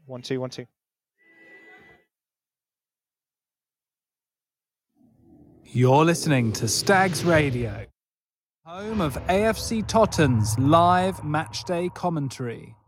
One, two, one, two. You're listening to Stags Radio, home of AFC Totten's live matchday commentary.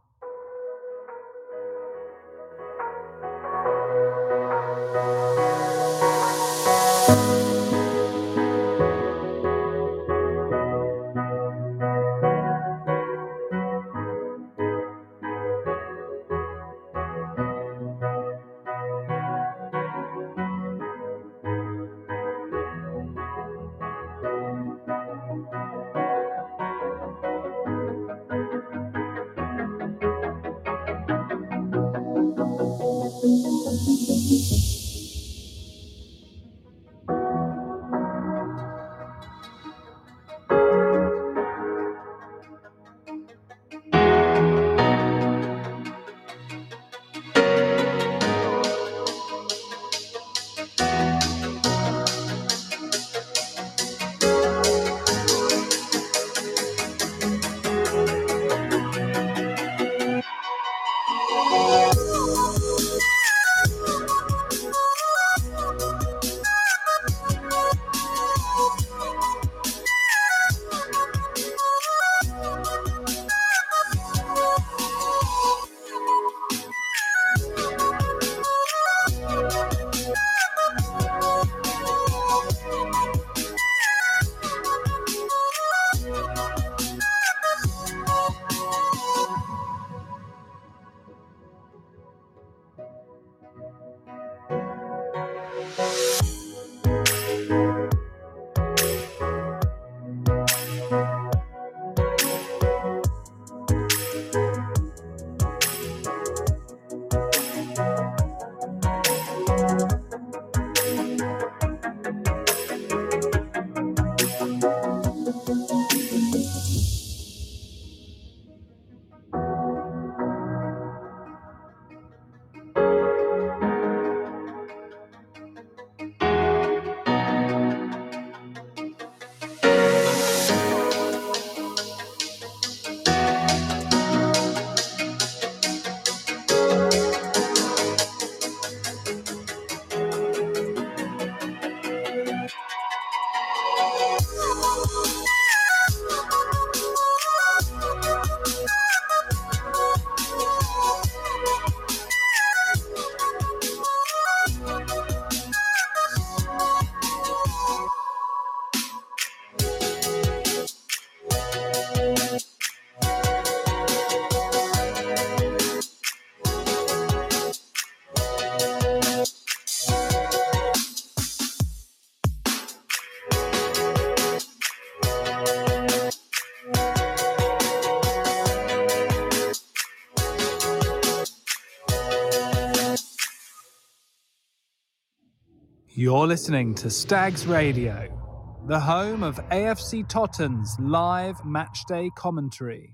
You're listening to Stags Radio, the home of AFC Totten's live matchday commentary.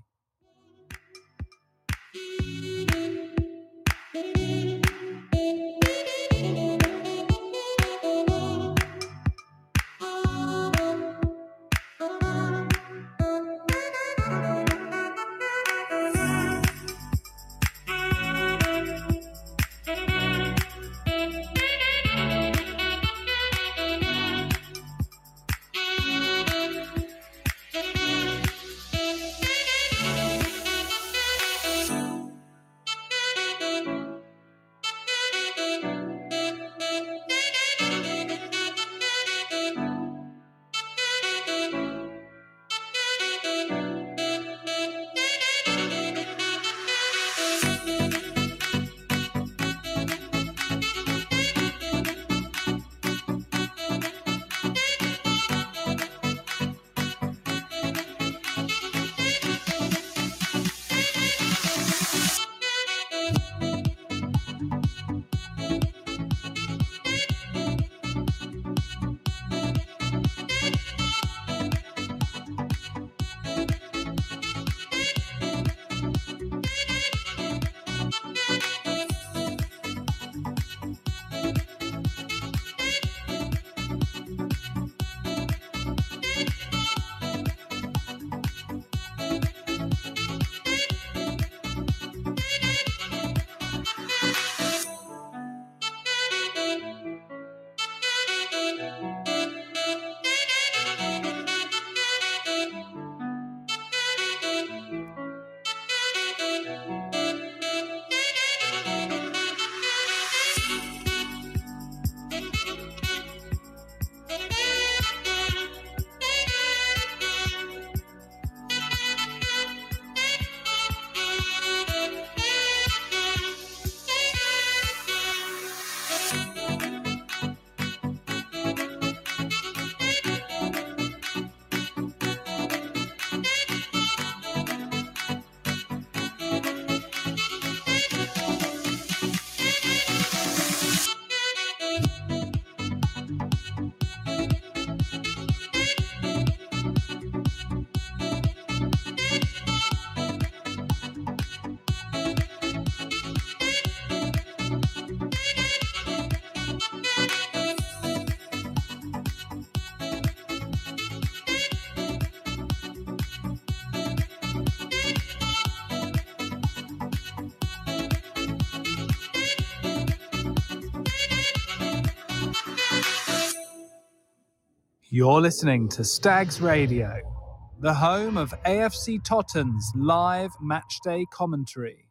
You're listening to Stags Radio, the home of AFC Totten's live matchday commentary.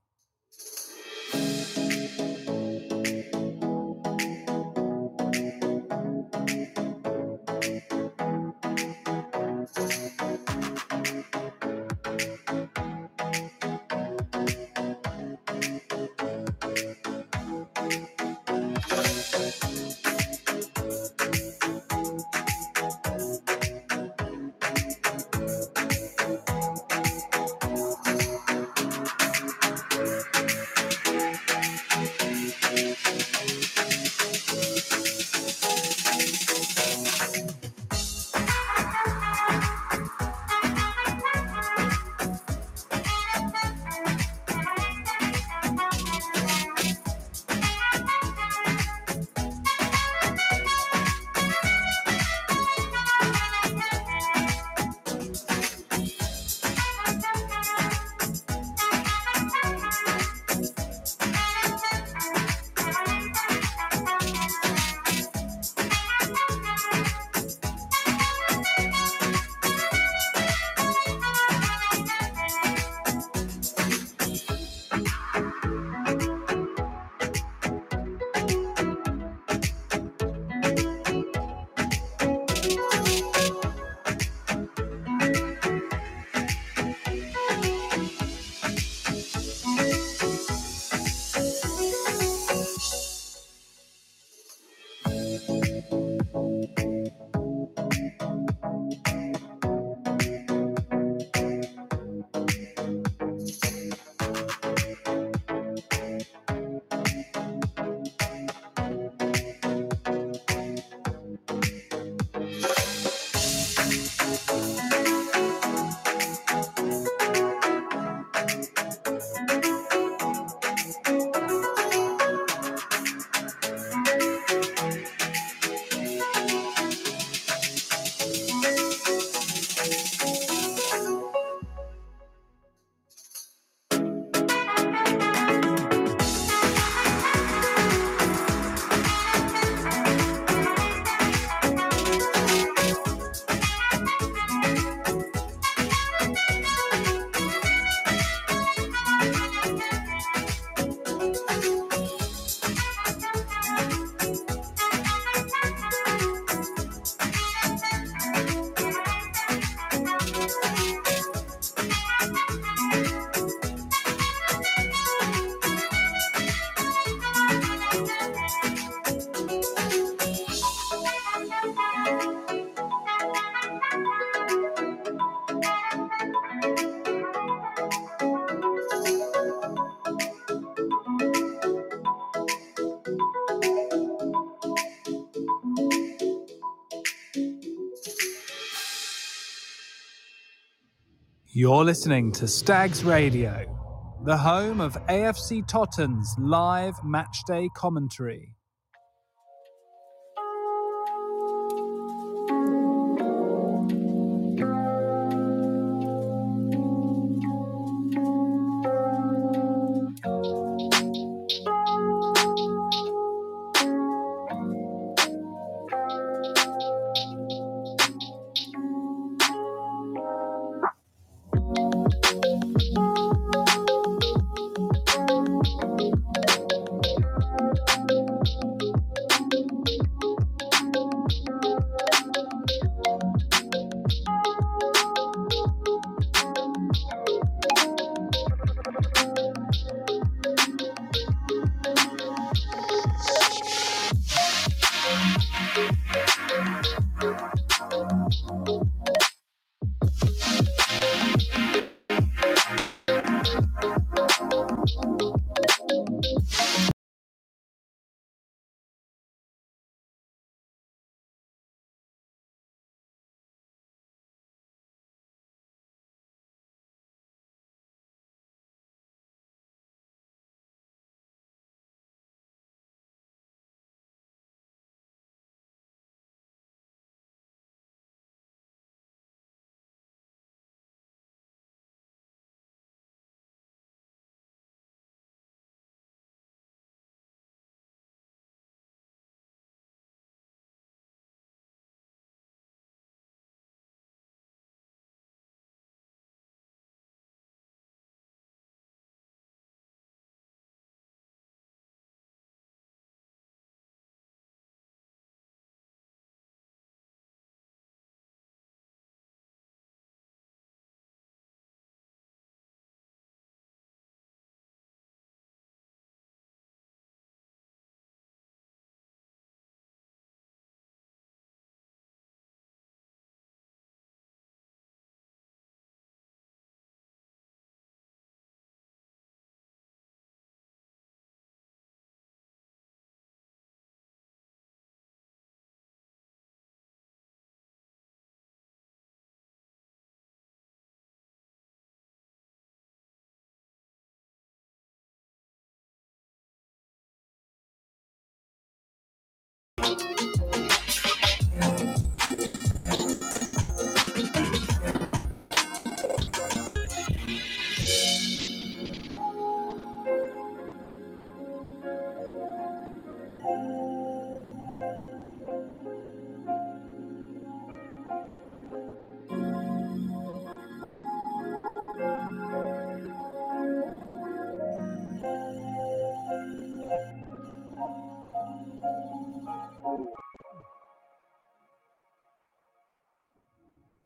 You're listening to Stags Radio, the home of AFC Totten's live matchday commentary.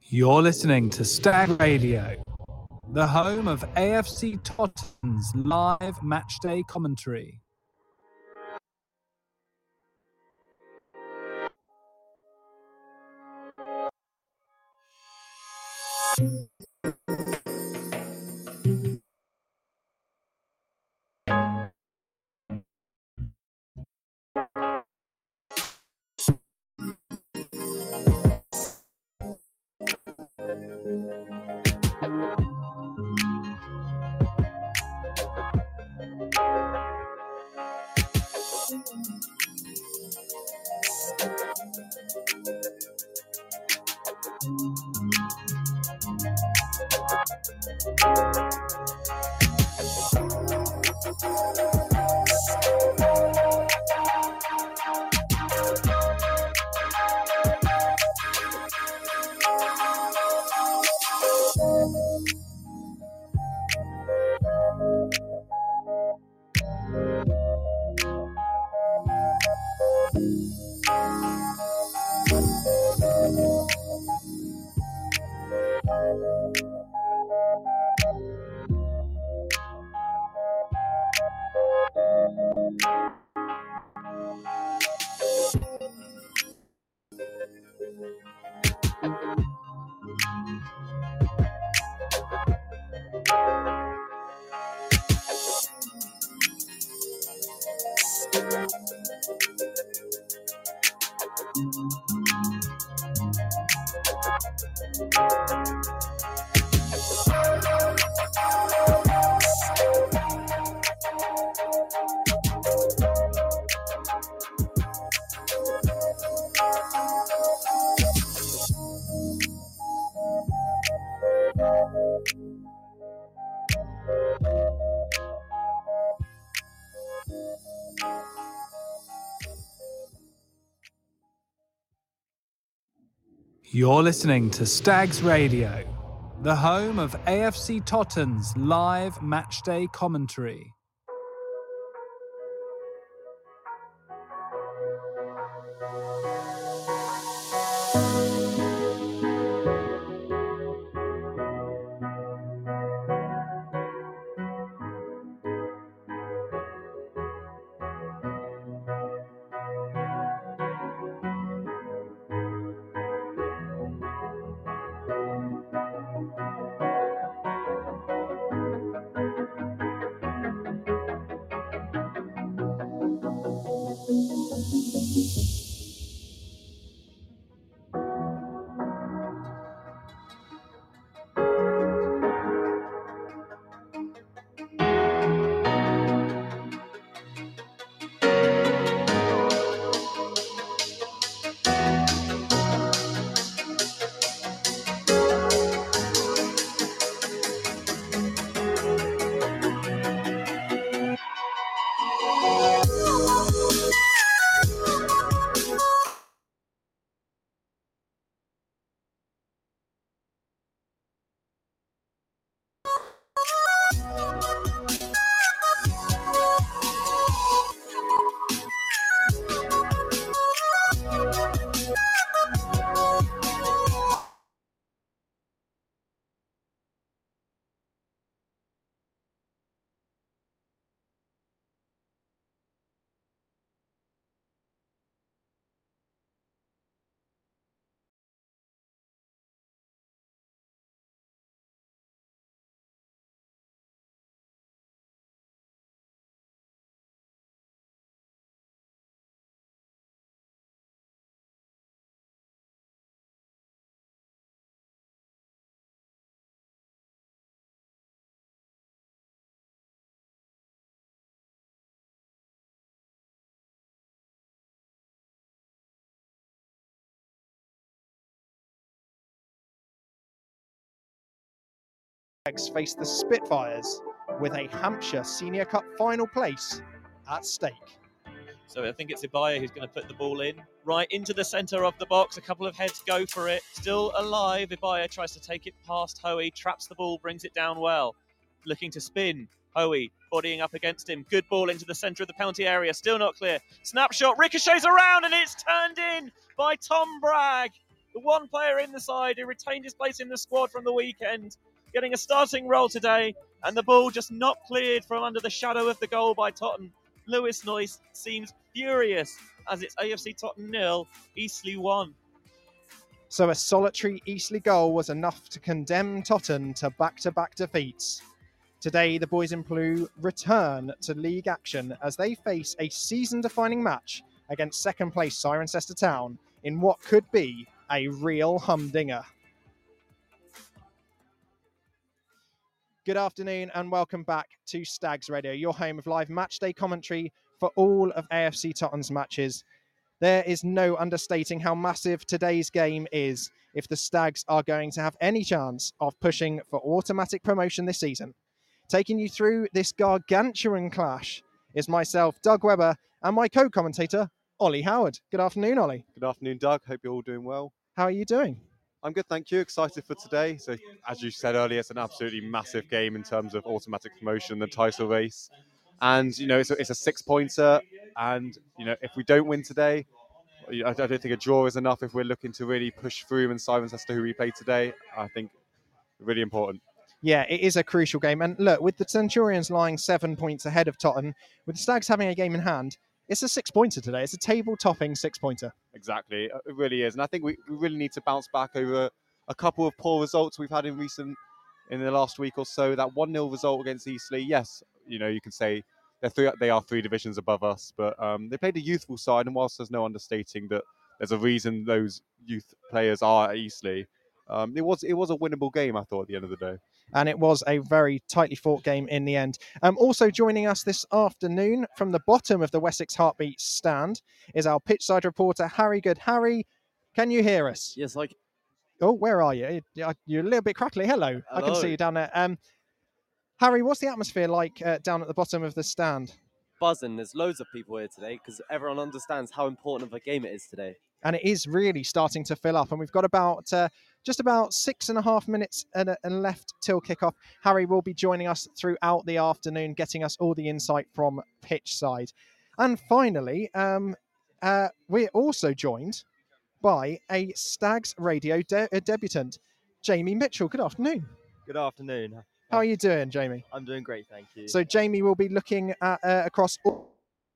You're listening to Stag Radio, the home of AFC Tottenham's live matchday commentary. You're listening to Stags Radio, the home of AFC Tottenham's live matchday commentary. Face the Spitfires with a Hampshire Senior Cup final place at stake. So I think it's Ibaya who's going to put the ball in, right into the centre of the box. A couple of heads go for it. Still alive. Ibaya tries to take it past Hoey, traps the ball, brings it down well. Looking to spin. Hoey bodying up against him. Good ball into the centre of the penalty area. Still not clear. Snapshot, ricochets around, and it's turned in by Tom Bragg. The one player in the side who retained his place in the squad from the weekend, getting a starting role today, and the ball just not cleared from under the shadow of the goal by Totton. Lewis Noyce seems furious as it's AFC Totton 0, Eastleigh 1. So a solitary Eastleigh goal was enough to condemn Totton to back-to-back defeats. Today, the boys in blue return to league action as they face a season-defining match against second-place Cirencester Town in what could be a real humdinger. Good afternoon and welcome back to Stags Radio, your home of live matchday commentary for all of AFC Tottenham's matches. There is no understating how massive today's game is if the Stags are going to have any chance of pushing for automatic promotion this season. Taking you through this gargantuan clash is myself, Doug Webber, and my co-commentator, Ollie Howard. Good afternoon, Ollie. Good afternoon, Doug. Hope you're all doing well. How are you doing? I'm good, thank you. Excited for today. So, as you said earlier, it's an absolutely massive game in terms of automatic promotion, the title race. And, it's a 6-pointer. And, if we don't win today, I don't think a draw is enough if we're looking to really push through and Cirencester, who we play today. I think really important. Yeah, it is a crucial game. And look, with the Centurions lying 7 points ahead of Tottenham, with the Stags having a game in hand, it's a 6-pointer today. It's a table-topping 6-pointer. Exactly. It really is. And I think we really need to bounce back over a couple of poor results we've had in the last week or so. That 1-0 result against Eastleigh, yes, you can say they are 3 divisions above us, but they played a youthful side, and whilst there's no understating that there's a reason those youth players are at Eastleigh, it was a winnable game, I thought, at the end of the day. And it was a very tightly fought game in the end. Also joining us this afternoon from the bottom of the Wessex Heartbeat stand is our pitchside reporter, Harry Good. Harry, can you hear us? Yes, Oh, where are you? You're a little bit crackly. Hello. I can see you down there. Harry, what's the atmosphere like down at the bottom of the stand? buzzing. There's loads of people here today because everyone understands how important of a game it is today. And it is really starting to fill up. And we've got about just about 6.5 minutes and left till kickoff. Harry will be joining us throughout the afternoon, getting us all the insight from pitch side. And finally, we're also joined by a Stags Radio debutant, Jamie Mitchell. Good afternoon. Good afternoon. How are you doing, Jamie? I'm doing great, thank you. So Jamie will be looking at across all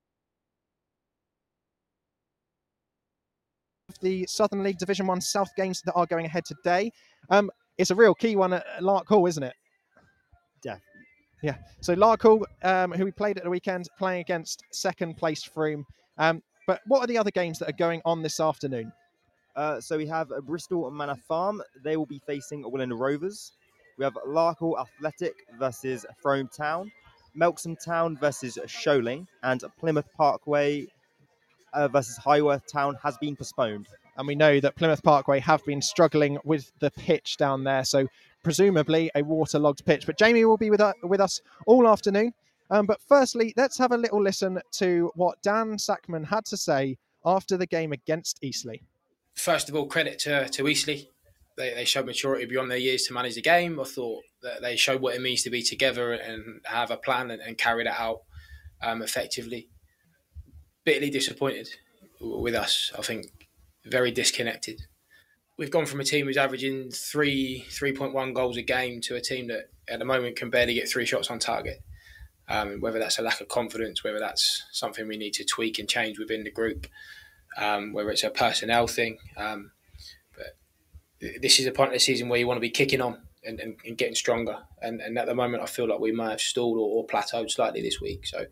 of the Southern League Division 1 South games that are going ahead today. It's a real key one at Lark Hall, isn't it? Yeah. So Lark Hall, who we played at the weekend, playing against second place Frome. But what are the other games that are going on this afternoon? So we have Bristol Manor Farm. They will be facing Willand Rovers. We have Larkhall Athletic versus Frome Town, Melksham Town versus Sholing, and Plymouth Parkway versus Highworth Town has been postponed. And we know that Plymouth Parkway have been struggling with the pitch down there, so presumably a waterlogged pitch. But Jamie will be with us all afternoon. But firstly, let's have a little listen to what Dan Sackman had to say after the game against Eastleigh. First of all, credit to Eastleigh. They showed maturity beyond their years to manage the game. I thought that they showed what it means to be together and have a plan and carry that out effectively. Bitterly disappointed with us. I think very disconnected. We've gone from a team who's averaging 3.1 goals a game to a team that at the moment can barely get 3 shots on target. Whether that's a lack of confidence, whether that's something we need to tweak and change within the group, whether it's a personnel thing. But this is a point of the season where you want to be kicking on and getting stronger. And at the moment, I feel like we may have stalled or plateaued slightly this week. So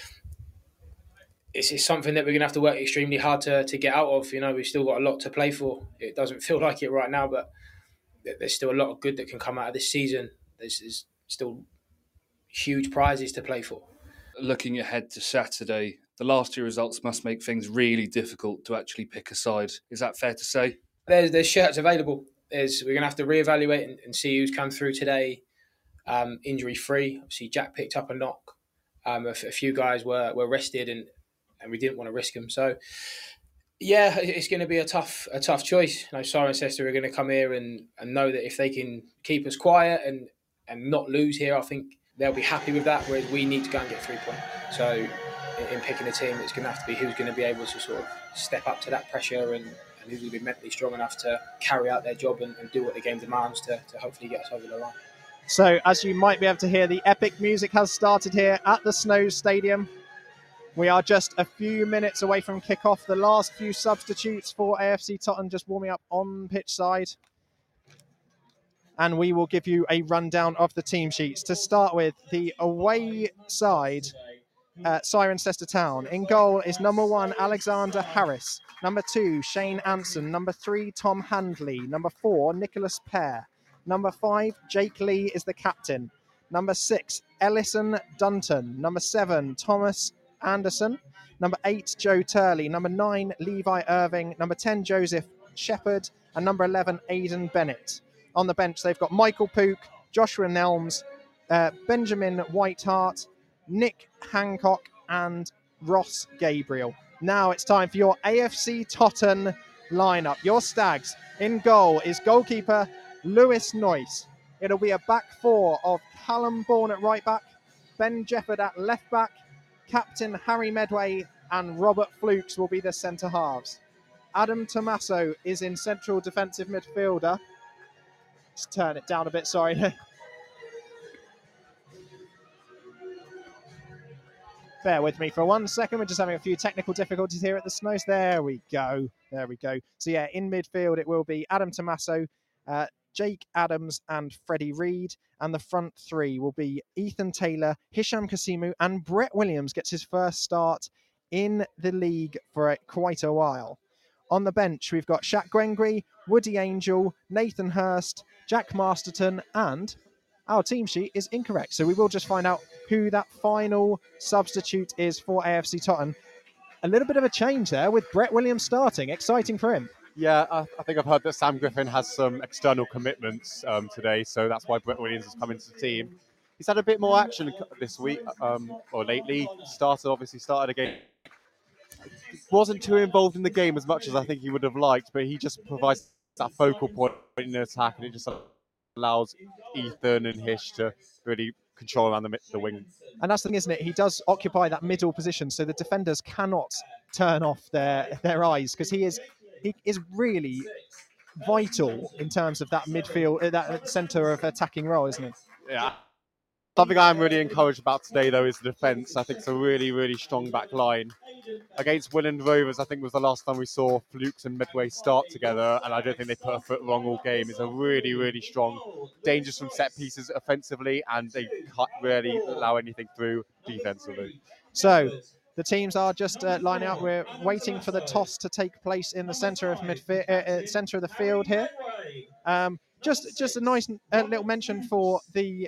it's something that we're going to have to work extremely hard to get out of. You know, we've still got a lot to play for. It doesn't feel like it right now, but there's still a lot of good that can come out of this season. There's still huge prizes to play for. Looking ahead to Saturday, the last 2 results must make things really difficult to actually pick a side. Is that fair to say? There's shirts available. We're going to have to reevaluate and see who's come through today injury-free. Obviously, Jack picked up a knock. A few guys were rested and we didn't want to risk them. So, yeah, it's going to be a tough choice. You know, Cirencester are going to come here and know that if they can keep us quiet and not lose here, I think they'll be happy with that, whereas we need to go and get 3 points. So in picking a team, it's going to have to be who's going to be able to sort of step up to that pressure and who's going to be mentally strong enough to carry out their job and do what the game demands to hopefully get us over the line. So, as you might be able to hear, the epic music has started here at the Snows Stadium. We are just a few minutes away from kickoff. The last few substitutes for AFC Tottenham just warming up on pitch side. And we will give you a rundown of the team sheets. To start with, the away side, Cirencester Town. In goal is number 1, Alexander Harris. Number 2, Shane Anson. Number 3, Tom Handley. Number 4, Nicholas Pear. Number 5, Jake Lee is the captain. Number 6, Ellison Dunton. Number 7, Thomas Anderson. Number 8, Joe Turley. Number 9, Levi Irving. Number 10, Joseph Shepherd. And number 11, Aidan Bennett. On the bench, they've got Michael Pook, Joshua Nelms, Benjamin Whitehart, Nick Hancock, and Ross Gabriel. Now it's time for your AFC Tottenham lineup. Your Stags. In goal is goalkeeper Lewis Noyce. It'll be a back four of Callum Bourne at right back, Ben Jefford at left back, captain Harry Medway and Robert Flukes will be the centre halves. Adam Tommaso is in central defensive midfielder. Just turn it down a bit, sorry. Bear with me for 1 second. We're just having a few technical difficulties here at the Snows. There we go. So yeah, in midfield it will be Adam Tommaso, Jake Adams and Freddie Reid. And the front three will be Ethan Taylor, Hisham Kasimu, and Brett Williams gets his first start in the league for quite a while. On the bench, we've got Shaq Gwengri, Woody Angel, Nathan Hurst, Jack Masterton, and our team sheet is incorrect. So we will just find out who that final substitute is for AFC Tottenham. A little bit of a change there with Brett Williams starting. Exciting for him. Yeah, I think I've heard that Sam Griffin has some external commitments today, so that's why Brett Williams has come into the team. He's had a bit more action this week, or lately. Started a game. Wasn't too involved in the game as much as I think he would have liked, but he just provides that focal point in the attack, and it just allows Ethan and Hish to really control around the wing. And that's the thing, isn't it? He does occupy that middle position, so the defenders cannot turn off their eyes, because he is really vital in terms of that midfield, that centre of attacking role, isn't he? Yeah. Something I'm really encouraged about today, though, is the defence. I think it's a really, really strong back line. Against Willand Rovers, I think was the last time we saw Flukes and Medway start together, and I don't think they put a foot wrong all game. It's a really, really strong, dangerous from set pieces offensively, and they can't really allow anything through defensively. So the teams are just lining up. We're waiting for the toss to take place in the centre of centre of the field here. Just a nice little mention for the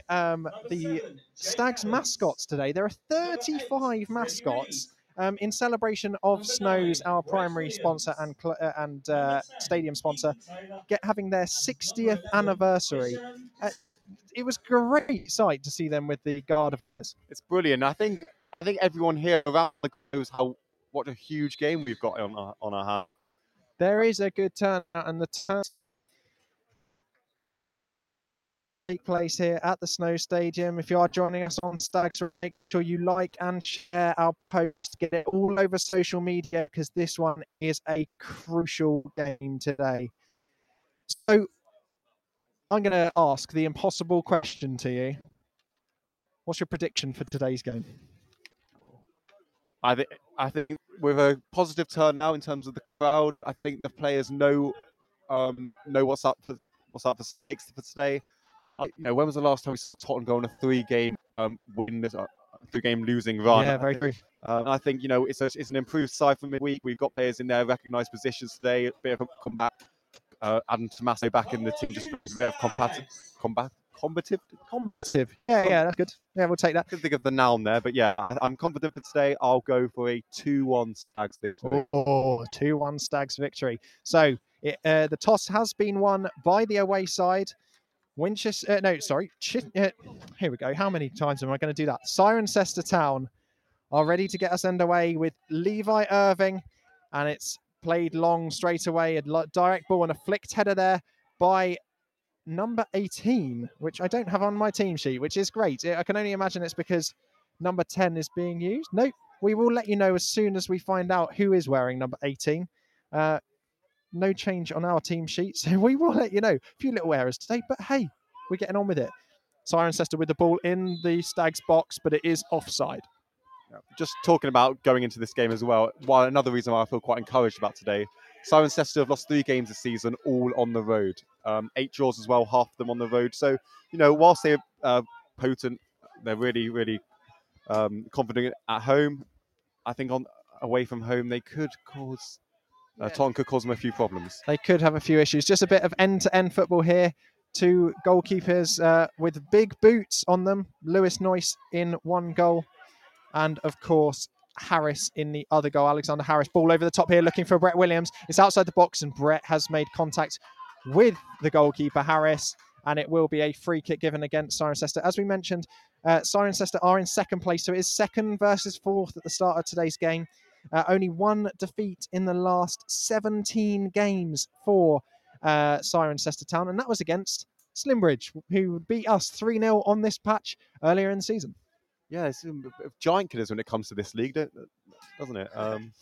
Stags mascots today. There are 35 mascots in celebration of Snows, our primary sponsor and stadium sponsor, having their 60th anniversary. It was a great sight to see them with the guard of honors. It's brilliant. I think everyone here around knows what a huge game we've got on our hands. There is a good turnout, and the turn take place here at the Snow Stadium. If you are joining us on Stags, make sure you like and share our post. Get it all over social media, because this one is a crucial game today. So I'm going to ask the impossible question to you. What's your prediction for today's game? I think with a positive turnout in terms of the crowd, I think the players know what's up for stakes for today. When was the last time we saw Tottenham go on a three-game losing run? Yeah, very true. I think it's an improved side for midweek. We've got players in their recognised positions today. A bit of a comeback. Adam Tommaso back in the team, just a bit of combative. Yeah, that's good. Yeah, we'll take that. I couldn't think of the noun there, but yeah, I'm confident for today. I'll go for a 2-1 Stags victory. 2-1 Stags victory. So the toss has been won by the away side. Winchester, here we go. How many times am I going to do that? Cirencester Town are ready to get us underway with Levi Irving, and it's played long straight away. A direct ball and a flicked header there by number 18, which I don't have on my team sheet, which is great. I can only imagine it's because number 10 is being used. Nope, we will let you know as soon as we find out who is wearing number 18. no change on our team sheet, so we will let you know. A few little errors today, but hey, we're getting on with it. Cirencester with the ball in the Stags box, but it is offside. Just talking about going into this game as well, another reason why I feel quite encouraged about today, Cirencester have lost 3 games this season, all on the road. 8 draws as well, half of them on the road. So, whilst they're potent, they're really, really confident at home. I think away from home, they could cause Tottenham could cause them a few problems. They could have a few issues. Just a bit of end-to-end football here. 2 goalkeepers with big boots on them. Lewis Noyce in 1 goal. And, of course, Harris in the other goal. Alexander Harris, ball over the top here, looking for Brett Williams. It's outside the box, and Brett has made contact with the goalkeeper, Harris. And it will be a free kick given against Cirencester. As we mentioned, Cirencester are in second place. So it is 2nd versus 4th at the start of today's game. Only 1 defeat in the last 17 games for Cirencester Town. And that was against Slimbridge, who beat us 3-0 on this patch earlier in the season. Yeah, it's a bit of giant killers when it comes to this league, doesn't it?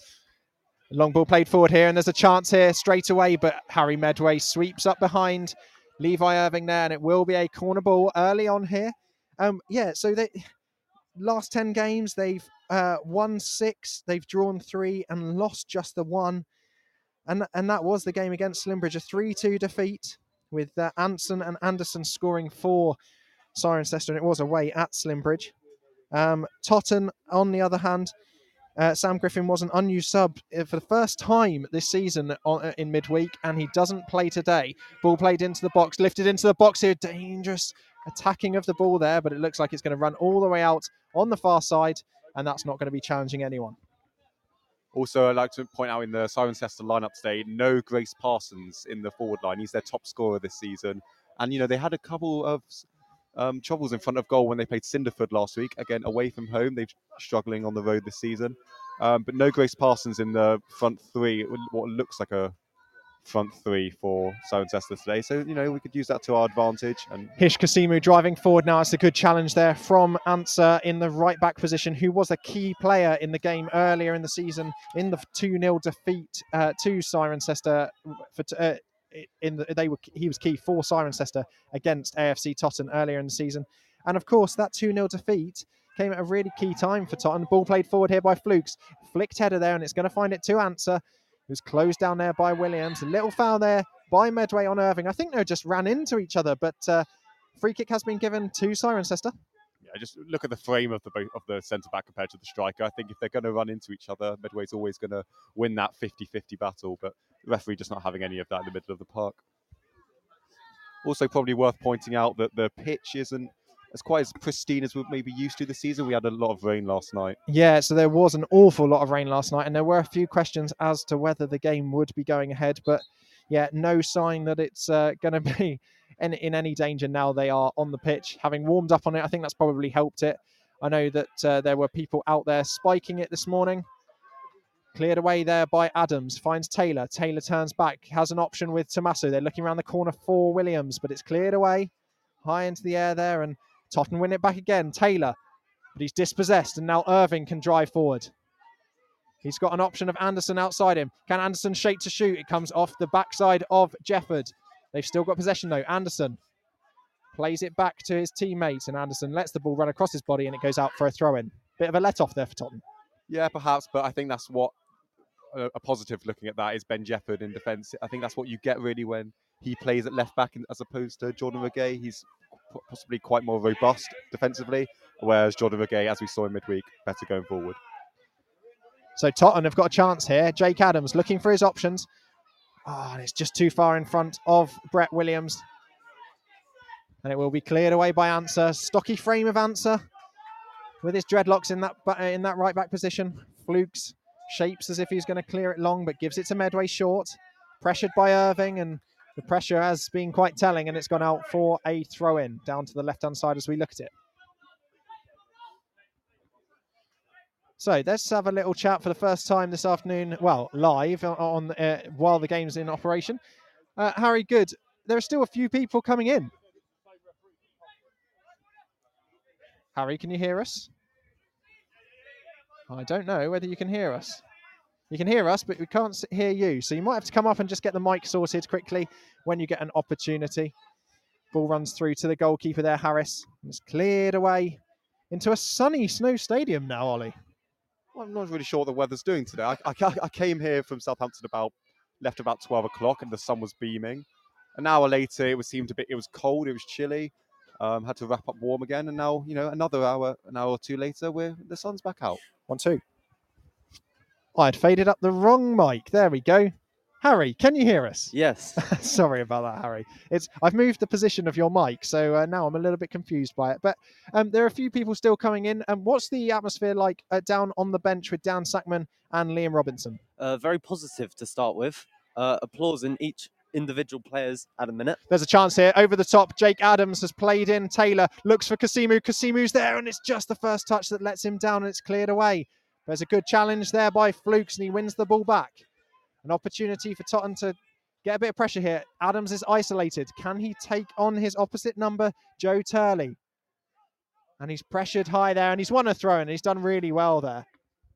Long ball played forward here, and there's a chance here straight away, but Harry Medway sweeps up behind Levi Irving there, and it will be a corner ball early on here. So they last 10 games, they've won 6, they've drawn 3, and lost just the 1. And that was the game against Slimbridge, a 3-2 defeat with Anson and Anderson scoring for Cirencester, and it was away at Slimbridge. Totten, on the other hand, Sam Griffin was an unused sub for the first time this season in midweek, and he doesn't play today. Ball played into the box, lifted into the box here. Dangerous attacking of the ball there, but it looks like it's going to run all the way out on the far side, and that's not going to be challenging anyone. Also, I'd like to point out in the Cirencester lineup today, no Grace Parsons in the forward line. He's their top scorer this season. And, they had a couple of troubles in front of goal when they played Cinderford last week. Again, away from home, they're struggling on the road this season. But no Grace Parsons in the front 3, what looks like a front 3 for Cirencester today. So, we could use that to our advantage. And Hish Kasimu driving forward now. It's a good challenge there from Answer in the right back position, who was a key player in the game earlier in the season in the 2-0 defeat to Cirencester. He was key for Cirencester against AFC Totten earlier in the season. And of course, that 2-0 defeat came at a really key time for Totten. Ball played forward here by Flukes. Flicked header there, and it's going to find it to Answer, who's closed down there by Williams. A little foul there by Medway on Irving. I think they just ran into each other, but free kick has been given to Cirencester. Yeah, just look at the frame of the centre-back compared to the striker. I think if they're going to run into each other, Medway's always going to win that 50-50 battle, but the referee just not having any of that in the middle of the park. Also, probably worth pointing out that the pitch isn't as quite as pristine as we're maybe used to this season. We had a lot of rain last night. Yeah, so there was an awful lot of rain last night, and there were a few questions as to whether the game would be going ahead, but yeah, no sign that it's going to be in any danger now they are on the pitch. Having warmed up on it, I think that's probably helped it. I know that there were people out there spiking it this morning. Cleared away there by Adams, finds Taylor. Taylor turns back, has an option with Tommaso. They're looking around the corner for Williams, but it's cleared away high into the air there, and Totten win it back again. Taylor, but he's dispossessed, and now Irving can drive forward. He's got an option of Anderson outside him. Can Anderson shake to shoot? It comes off the backside of Jefford. They've still got possession though. Anderson plays it back to his teammates, and Anderson lets the ball run across his body, and it goes out for a throw-in. Bit of a let-off there for Totten. Yeah, perhaps, but I think that's what a positive looking at that is Ben Jefford in defence. I think that's what you get really when he plays at left back as opposed to Jordan Regay. He's possibly quite more robust defensively, whereas Jordan Regay, as we saw in midweek, better going forward. So Totten have got a chance here. Jake Adams looking for his options. And it's just too far in front of Brett Williams. And it will be cleared away by Answer. Stocky frame of Answer with his dreadlocks in that right back position. Flukes shapes as if he's going to clear it long, but gives it to Medway short. Pressured by Irving, and the pressure has been quite telling, and it's gone out for a throw-in down to the left-hand side as we look at it. So let's have a little chat for the first time this afternoon, well, live on while the game's in operation. Harry, good. There are still a few people coming in. Harry, can you hear us? I don't know whether you can hear us. You can hear us, but we can't hear you. So you might have to come up and just get the mic sorted quickly when you get an opportunity. Ball runs through to the goalkeeper there, Harris. And it's cleared away into a sunny Snow Stadium now, Ollie. Well, I'm not really sure what the weather's doing today. I came here from Southampton left about 12 o'clock and the sun was beaming. An hour later, it was cold, it was chilly. Had to wrap up warm again. And now, another hour, an hour or two later, the sun's back out. 1-2. I had faded up the wrong mic. There we go. Harry, can you hear us? Yes. Sorry about that, Harry. I've moved the position of your mic, so now I'm a little bit confused by it. But there are a few people still coming in. What's the atmosphere like down on the bench with Dan Sackman and Liam Robinson? Very positive to start with. Applause in each individual players at a minute. There's a chance here. Over the top, Jake Adams has played in. Taylor looks for Kasimu. Kasimu's there, and it's just the first touch that lets him down, and it's cleared away. There's a good challenge there by Flukes, and he wins the ball back. An opportunity for Tottenham to get a bit of pressure here. Adams is isolated. Can he take on his opposite number, Joe Turley? And he's pressured high there, and he's won a throw, and he's done really well there.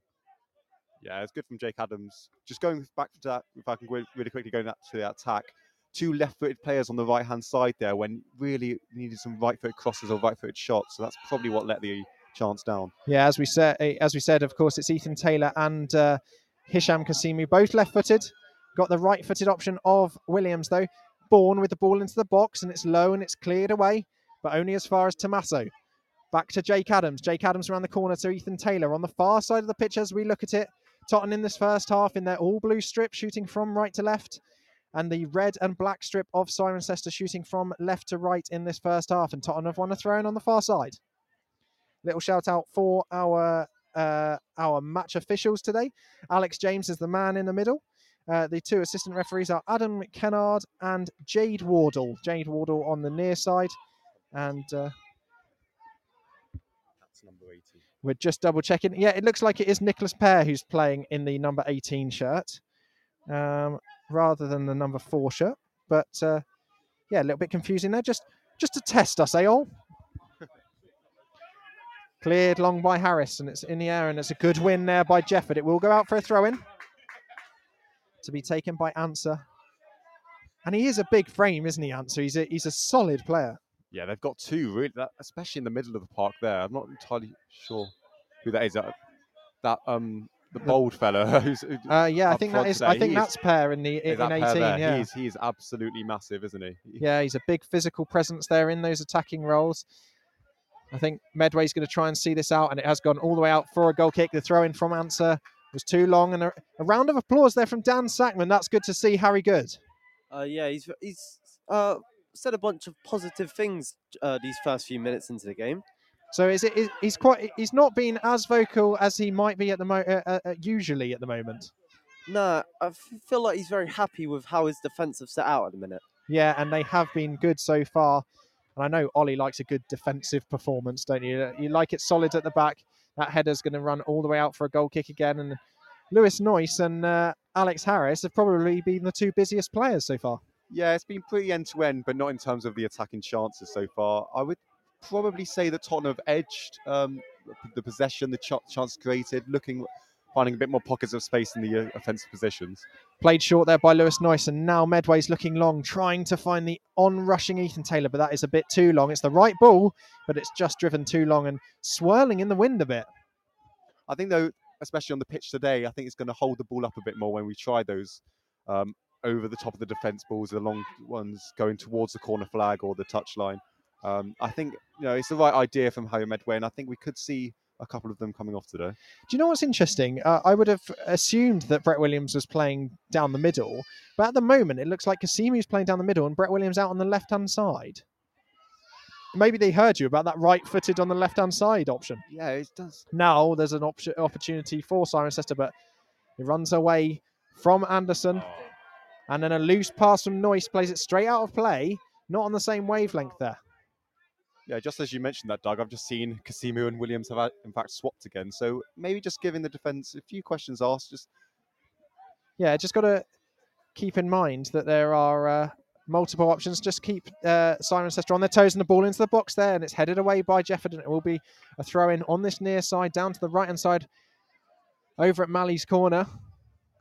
Yeah, it's good from Jake Adams. Just going back to that, if I can really quickly go to the attack. 2 left-footed players on the right-hand side there when really needed some right-footed crosses or right-footed shots. So that's probably what let the chance down. Yeah, as we said, of course, it's Ethan Taylor and Hisham Kasimu, both left-footed. Got the right-footed option of Williams, though. Bourne with the ball into the box, and it's low and it's cleared away, but only as far as Tommaso. Back to Jake Adams. Jake Adams around the corner to Ethan Taylor. On the far side of the pitch as we look at it, Tottenham in this first half in their all-blue strip, shooting from right to left, and the red and black strip of Cirencester shooting from left to right in this first half, and Tottenham have won a throw-in on the far side. Little shout-out for our match officials today. Alex James is the man in the middle. The 2 assistant referees are Adam Kennard and Jade Wardle. Jade Wardle on the near side. And That's number 18. We're just double checking. Yeah, it looks like it is Nicholas Pear who's playing in the number 18 shirt rather than the number 4 shirt. But yeah, a little bit confusing there. Just to test us, all. Cleared long by Harris, and it's in the air, and it's a good win there by Jefford. It will go out for a throw-in to be taken by Answer. And he is a big frame, isn't he, Answer? He's a solid player. Yeah, they've got 2 really, especially in the middle of the park there. I'm not entirely sure who that is. The bold fella. Yeah, I think that is. I think that's Pear in 18. Yeah, he is absolutely massive, isn't he? Yeah, he's a big physical presence there in those attacking roles. I think Medway's going to try and see this out, and it has gone all the way out for a goal kick. The throw-in from Answer was too long, and a round of applause there from Dan Sackman. That's good to see. Harry Good. Yeah, he's said a bunch of positive things these first few minutes into the game. So he's not been as vocal as he might be at the usually at the moment. No, I feel like he's very happy with how his defence have set out at the minute. Yeah, and they have been good so far. And I know Ollie likes a good defensive performance, don't you? You like it solid at the back. That header's going to run all the way out for a goal kick again. And Lewis Noyce and Alex Harris have probably been the 2 busiest players so far. Yeah, it's been pretty end-to-end, but not in terms of the attacking chances so far. I would probably say that Tottenham have edged the possession, the chance created, finding a bit more pockets of space in the offensive positions. Played short there by Lewis Noyce, and now Medway's looking long, trying to find the on-rushing Ethan Taylor, but that is a bit too long. It's the right ball, but it's just driven too long and swirling in the wind a bit. I think, though, especially on the pitch today, I think it's going to hold the ball up a bit more when we try those over the top of the defence balls, the long ones going towards the corner flag or the touchline. I think it's the right idea from Harry Medway, and I think we could see a couple of them coming off today. Do you know what's interesting? I would have assumed that Brett Williams was playing down the middle, but at the moment it looks like Kasimu's playing down the middle and Brett Williams out on the left-hand side. Maybe they heard you about that right-footed on the left-hand side option. Yeah, it does. Now there's an opportunity for Cirencester, but he runs away from Anderson, and then a loose pass from Noyce plays it straight out of play, not on the same wavelength there. Yeah, just as you mentioned that, Doug, I've just seen Kasimu and Williams have, in fact, swapped again. So maybe just giving the defence a few questions asked. Just got to keep in mind that there are multiple options. Just keep Cirencester on their toes and the ball into the box there, and it's headed away by Jefford, and it will be a throw-in on this near side, down to the right-hand side, over at Malley's corner.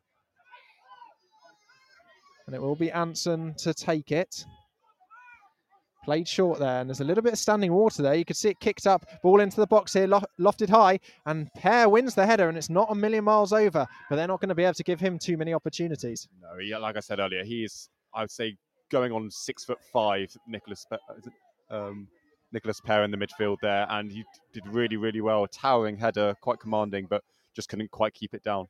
And it will be Anson to take it. Played short there, and there's a little bit of standing water there. You could see it kicked up, ball into the box here, lofted high, and Pear wins the header, and it's not a million miles over, but they're not going to be able to give him too many opportunities. No, like I said earlier, he's, I would say, going on 6'5", Nicholas Pear in the midfield there, and he did really, really well. A towering header, quite commanding, but just couldn't quite keep it down.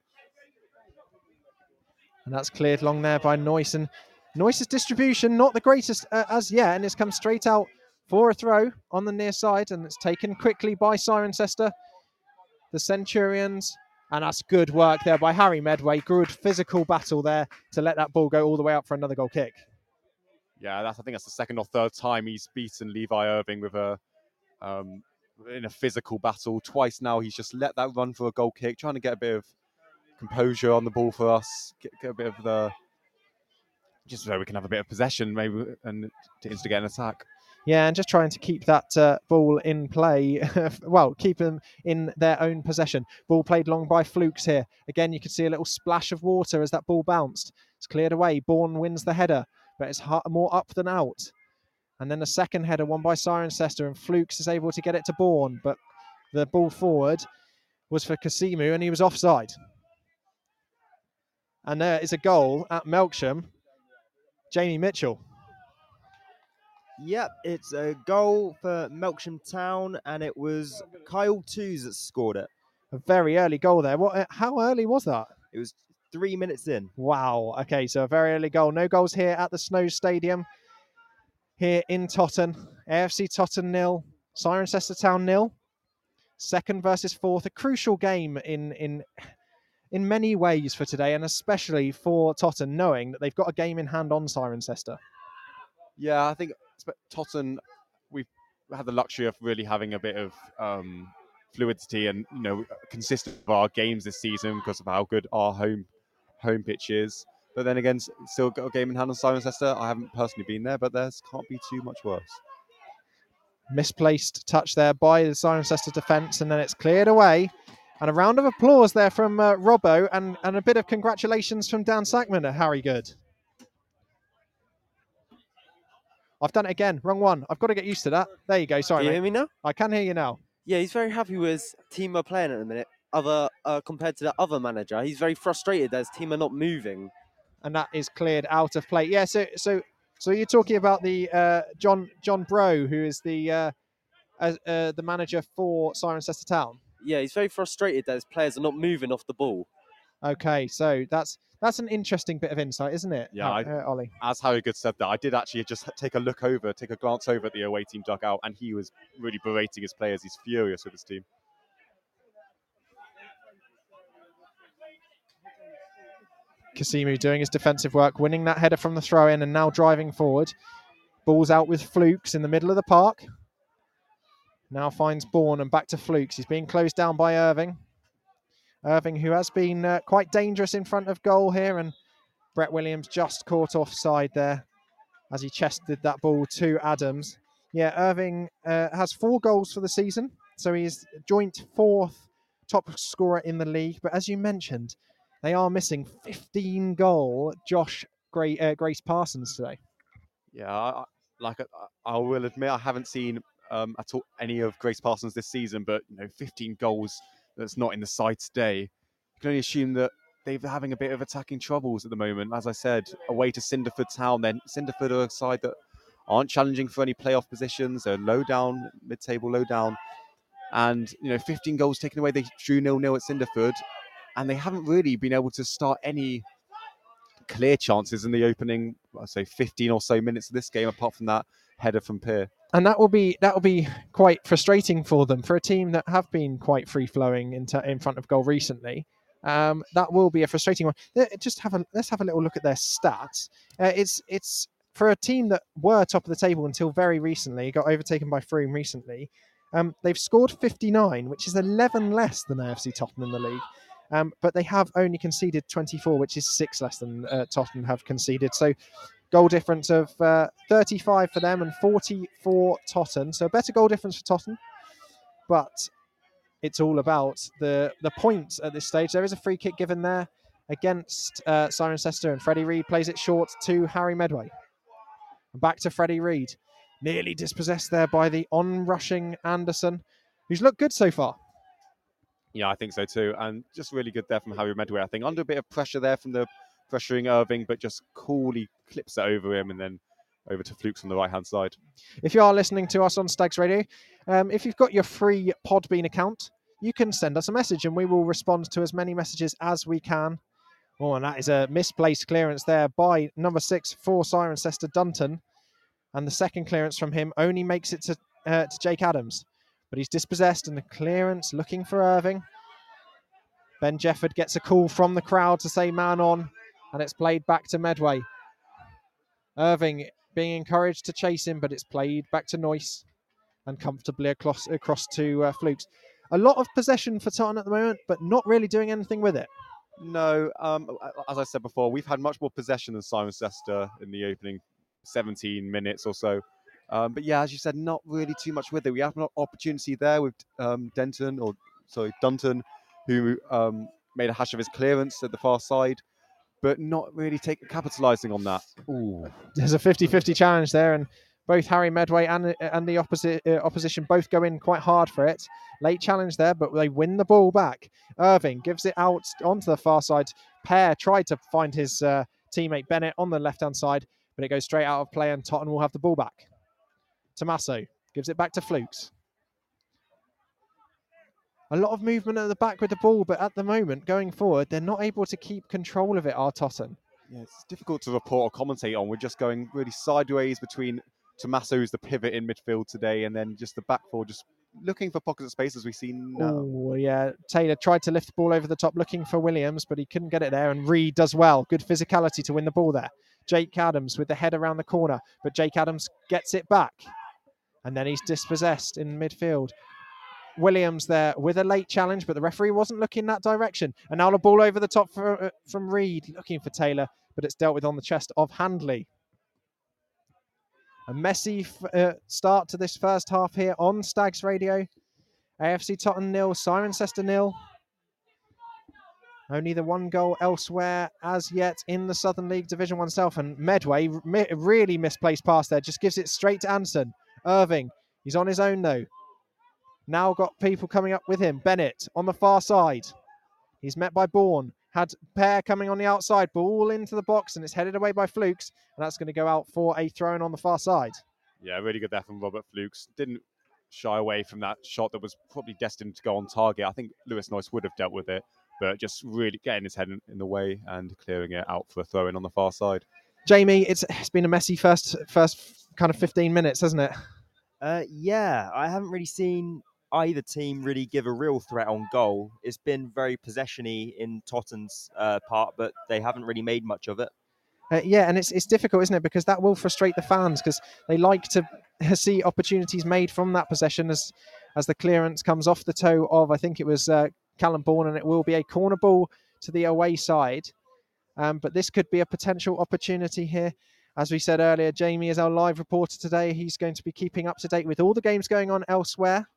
And that's cleared long there by Noyce. And Noyce's distribution, not the greatest as yet, and it's come straight out for a throw on the near side, and it's taken quickly by Cirencester, the Centurions. And that's good work there by Harry Medway. Good physical battle there to let that ball go all the way up for another goal kick. Yeah, I think that's the second or third time he's beaten Levi Irving with in a physical battle. Twice now he's just let that run for a goal kick, trying to get a bit of composure on the ball for us, get a bit of just so we can have a bit of possession maybe and to instigate an attack. Yeah, and just trying to keep that ball in play. Well, keep them in their own possession. Ball played long by Flukes here. Again, you can see a little splash of water as that ball bounced. It's cleared away. Bourne wins the header, but it's more up than out. And then the second header won by Cirencester, and Flukes is able to get it to Bourne, but the ball forward was for Kasimu, and he was offside. And there is a goal at Melksham. Jamie Mitchell. Yep, it's a goal for Melksham Town, and it was Kyle Toos that scored it. A very early goal there. How early was that? It was 3 minutes in. Wow. Okay, so a very early goal. No goals here at the Snow Stadium here in Totton. AFC Totton 0, Cirencester Town 0. Second versus fourth. A crucial game in many ways for today, and especially for Totton, knowing that they've got a game in hand on Cirencester. Yeah, I think Totton, we've had the luxury of really having a bit of fluidity and consistent of our games this season because of how good our home pitch is. But then again, still got a game in hand on Cirencester. I haven't personally been there, but there can't be too much worse. Misplaced touch there by the Cirencester defence, and then it's cleared away. And a round of applause there from Robbo, and a bit of congratulations from Dan Sackman at Harry Good. I've done it again. Wrong one. I've got to get used to that. There you go. Sorry, Can you hear me now? I can hear you now. Yeah, he's very happy with his team are playing at the minute. Compared to the other manager, he's very frustrated that his team are not moving. And that is cleared out of play. Yeah. So you're talking about the John Bro, who is the manager for Cirencester Town. Yeah, he's very frustrated that his players are not moving off the ball. Okay, so that's an interesting bit of insight, isn't it? Yeah, Ollie. As Harry Good said that, I did actually just take a glance over at the away team dugout, and he was really berating his players. He's furious with his team. Kasimu doing his defensive work, winning that header from the throw-in, and now driving forward. Ball's out with Flukes in the middle of the park. Now finds Bourne and back to Flukes. He's being closed down by Irving. Irving, who has been quite dangerous in front of goal here, and Brett Williams just caught offside there as he chested that ball to Adams. Yeah, Irving has 4 goals for the season, so he's joint 4th top scorer in the league. But as you mentioned, they are missing 15-goal Grace Parsons today. Yeah, I will admit I haven't seen at all any of Grace Parsons this season, but 15 goals that's not in the side today. You can only assume that they're having a bit of attacking troubles at the moment. As I said, away to Cinderford Town. Then Cinderford are a side that aren't challenging for any playoff positions. They're low down, mid-table, low down. And 15 goals taken away. They drew 0-0 at Cinderford, and they haven't really been able to start any clear chances in the opening, I'd say 15 or so minutes of this game, apart from that header from Pear. And that will be quite frustrating for them, for a team that have been quite free-flowing in front of goal recently. That will be a frustrating one. Let's have a little look at their stats. It's for a team that were top of the table until very recently, got overtaken by Frome recently. They've scored 59, which is 11 less than AFC Totton in the league. But they have only conceded 24, which is 6 less than Totton have conceded. So goal difference of 35 for them and 40 for Totton. So a better goal difference for Totton. But it's all about the points at this stage. There is a free kick given there. against Cirencester, and Freddie Reid plays it short to Harry Medway. Back to Freddie Reid. Nearly dispossessed there by the on-rushing Anderson, who's looked good so far. Yeah, I think so too. And just really good there from Harry Medway. I think under a bit of pressure there from the pressuring Irving, but just coolly clips it over him and then over to Flukes on the right-hand side. If you are listening to us on Stags Radio, if you've got your free Podbean account, you can send us a message and we will respond to as many messages as we can. Oh, and that is a misplaced clearance there by number 6 for Cirencester, Dunton. And the second clearance from him only makes it to Jake Adams. But he's dispossessed, and the clearance looking for Irving. Ben Jefford gets a call from the crowd to say man on, and it's played back to Medway. Irving being encouraged to chase him, but it's played back to Noyce and comfortably across to Flukes. A lot of possession for Tottenham at the moment, but not really doing anything with it. No, as I said before, we've had much more possession than Cirencester in the opening 17 minutes or so. But yeah, as you said, not really too much with it. We have an opportunity there with Dunton, who made a hash of his clearance at the far side, but not really capitalising on that. Ooh. There's a 50-50 challenge there, and both Harry Medway and the opposition both go in quite hard for it. Late challenge there, but they win the ball back. Irving gives it out onto the far side. Pear tried to find his teammate Bennett on the left-hand side, but it goes straight out of play, and Tottenham will have the ball back. Tommaso gives it back to Flukes. A lot of movement at the back with the ball, but at the moment, going forward, they're not able to keep control of it, are Tottenham. Yeah, it's difficult to report or commentate on. We're just going really sideways between Tommaso, who's the pivot in midfield today, and then just the back four, just looking for pockets of space as we've seen now. Oh, yeah. Taylor tried to lift the ball over the top looking for Williams, but he couldn't get it there, and Reid does well. Good physicality to win the ball there. Jake Adams with the head around the corner, but Jake Adams gets it back. And then he's dispossessed in midfield. Williams there with a late challenge, but the referee wasn't looking that direction. And now the ball over the top from Reid, looking for Taylor, but it's dealt with on the chest of Handley. A messy start to this first half here on Stags Radio. AFC Tottenham 0, Cirencester 0. Only the one goal elsewhere as yet in the Southern League Division 1 South. And Medway, really misplaced pass there, just gives it straight to Anderson. Irving, he's on his own though. Now got people coming up with him. Bennett on the far side. He's met by Bourne. Had Pear coming on the outside. Ball into the box, and it's headed away by Flukes. And that's going to go out for a throw-in on the far side. Yeah, really good there from Robert Flukes. Didn't shy away from that shot that was probably destined to go on target. I think Lewis Noyce would have dealt with it, but just really getting his head in the way and clearing it out for a throw-in on the far side. Jamie, it's been a messy first kind of 15 minutes, hasn't it? Yeah, I haven't really seen either team really give a real threat on goal. It's been very possession-y in Tottenham's part, but they haven't really made much of it. Yeah, and it's difficult, isn't it? Because that will frustrate the fans because they like to see opportunities made from that possession as the clearance comes off the toe of, I think it was Callum Bourne, and it will be a corner ball to the away side. But this could be a potential opportunity here. As we said earlier, Jamie is our live reporter today. He's going to be keeping up to date with all the games going on elsewhere.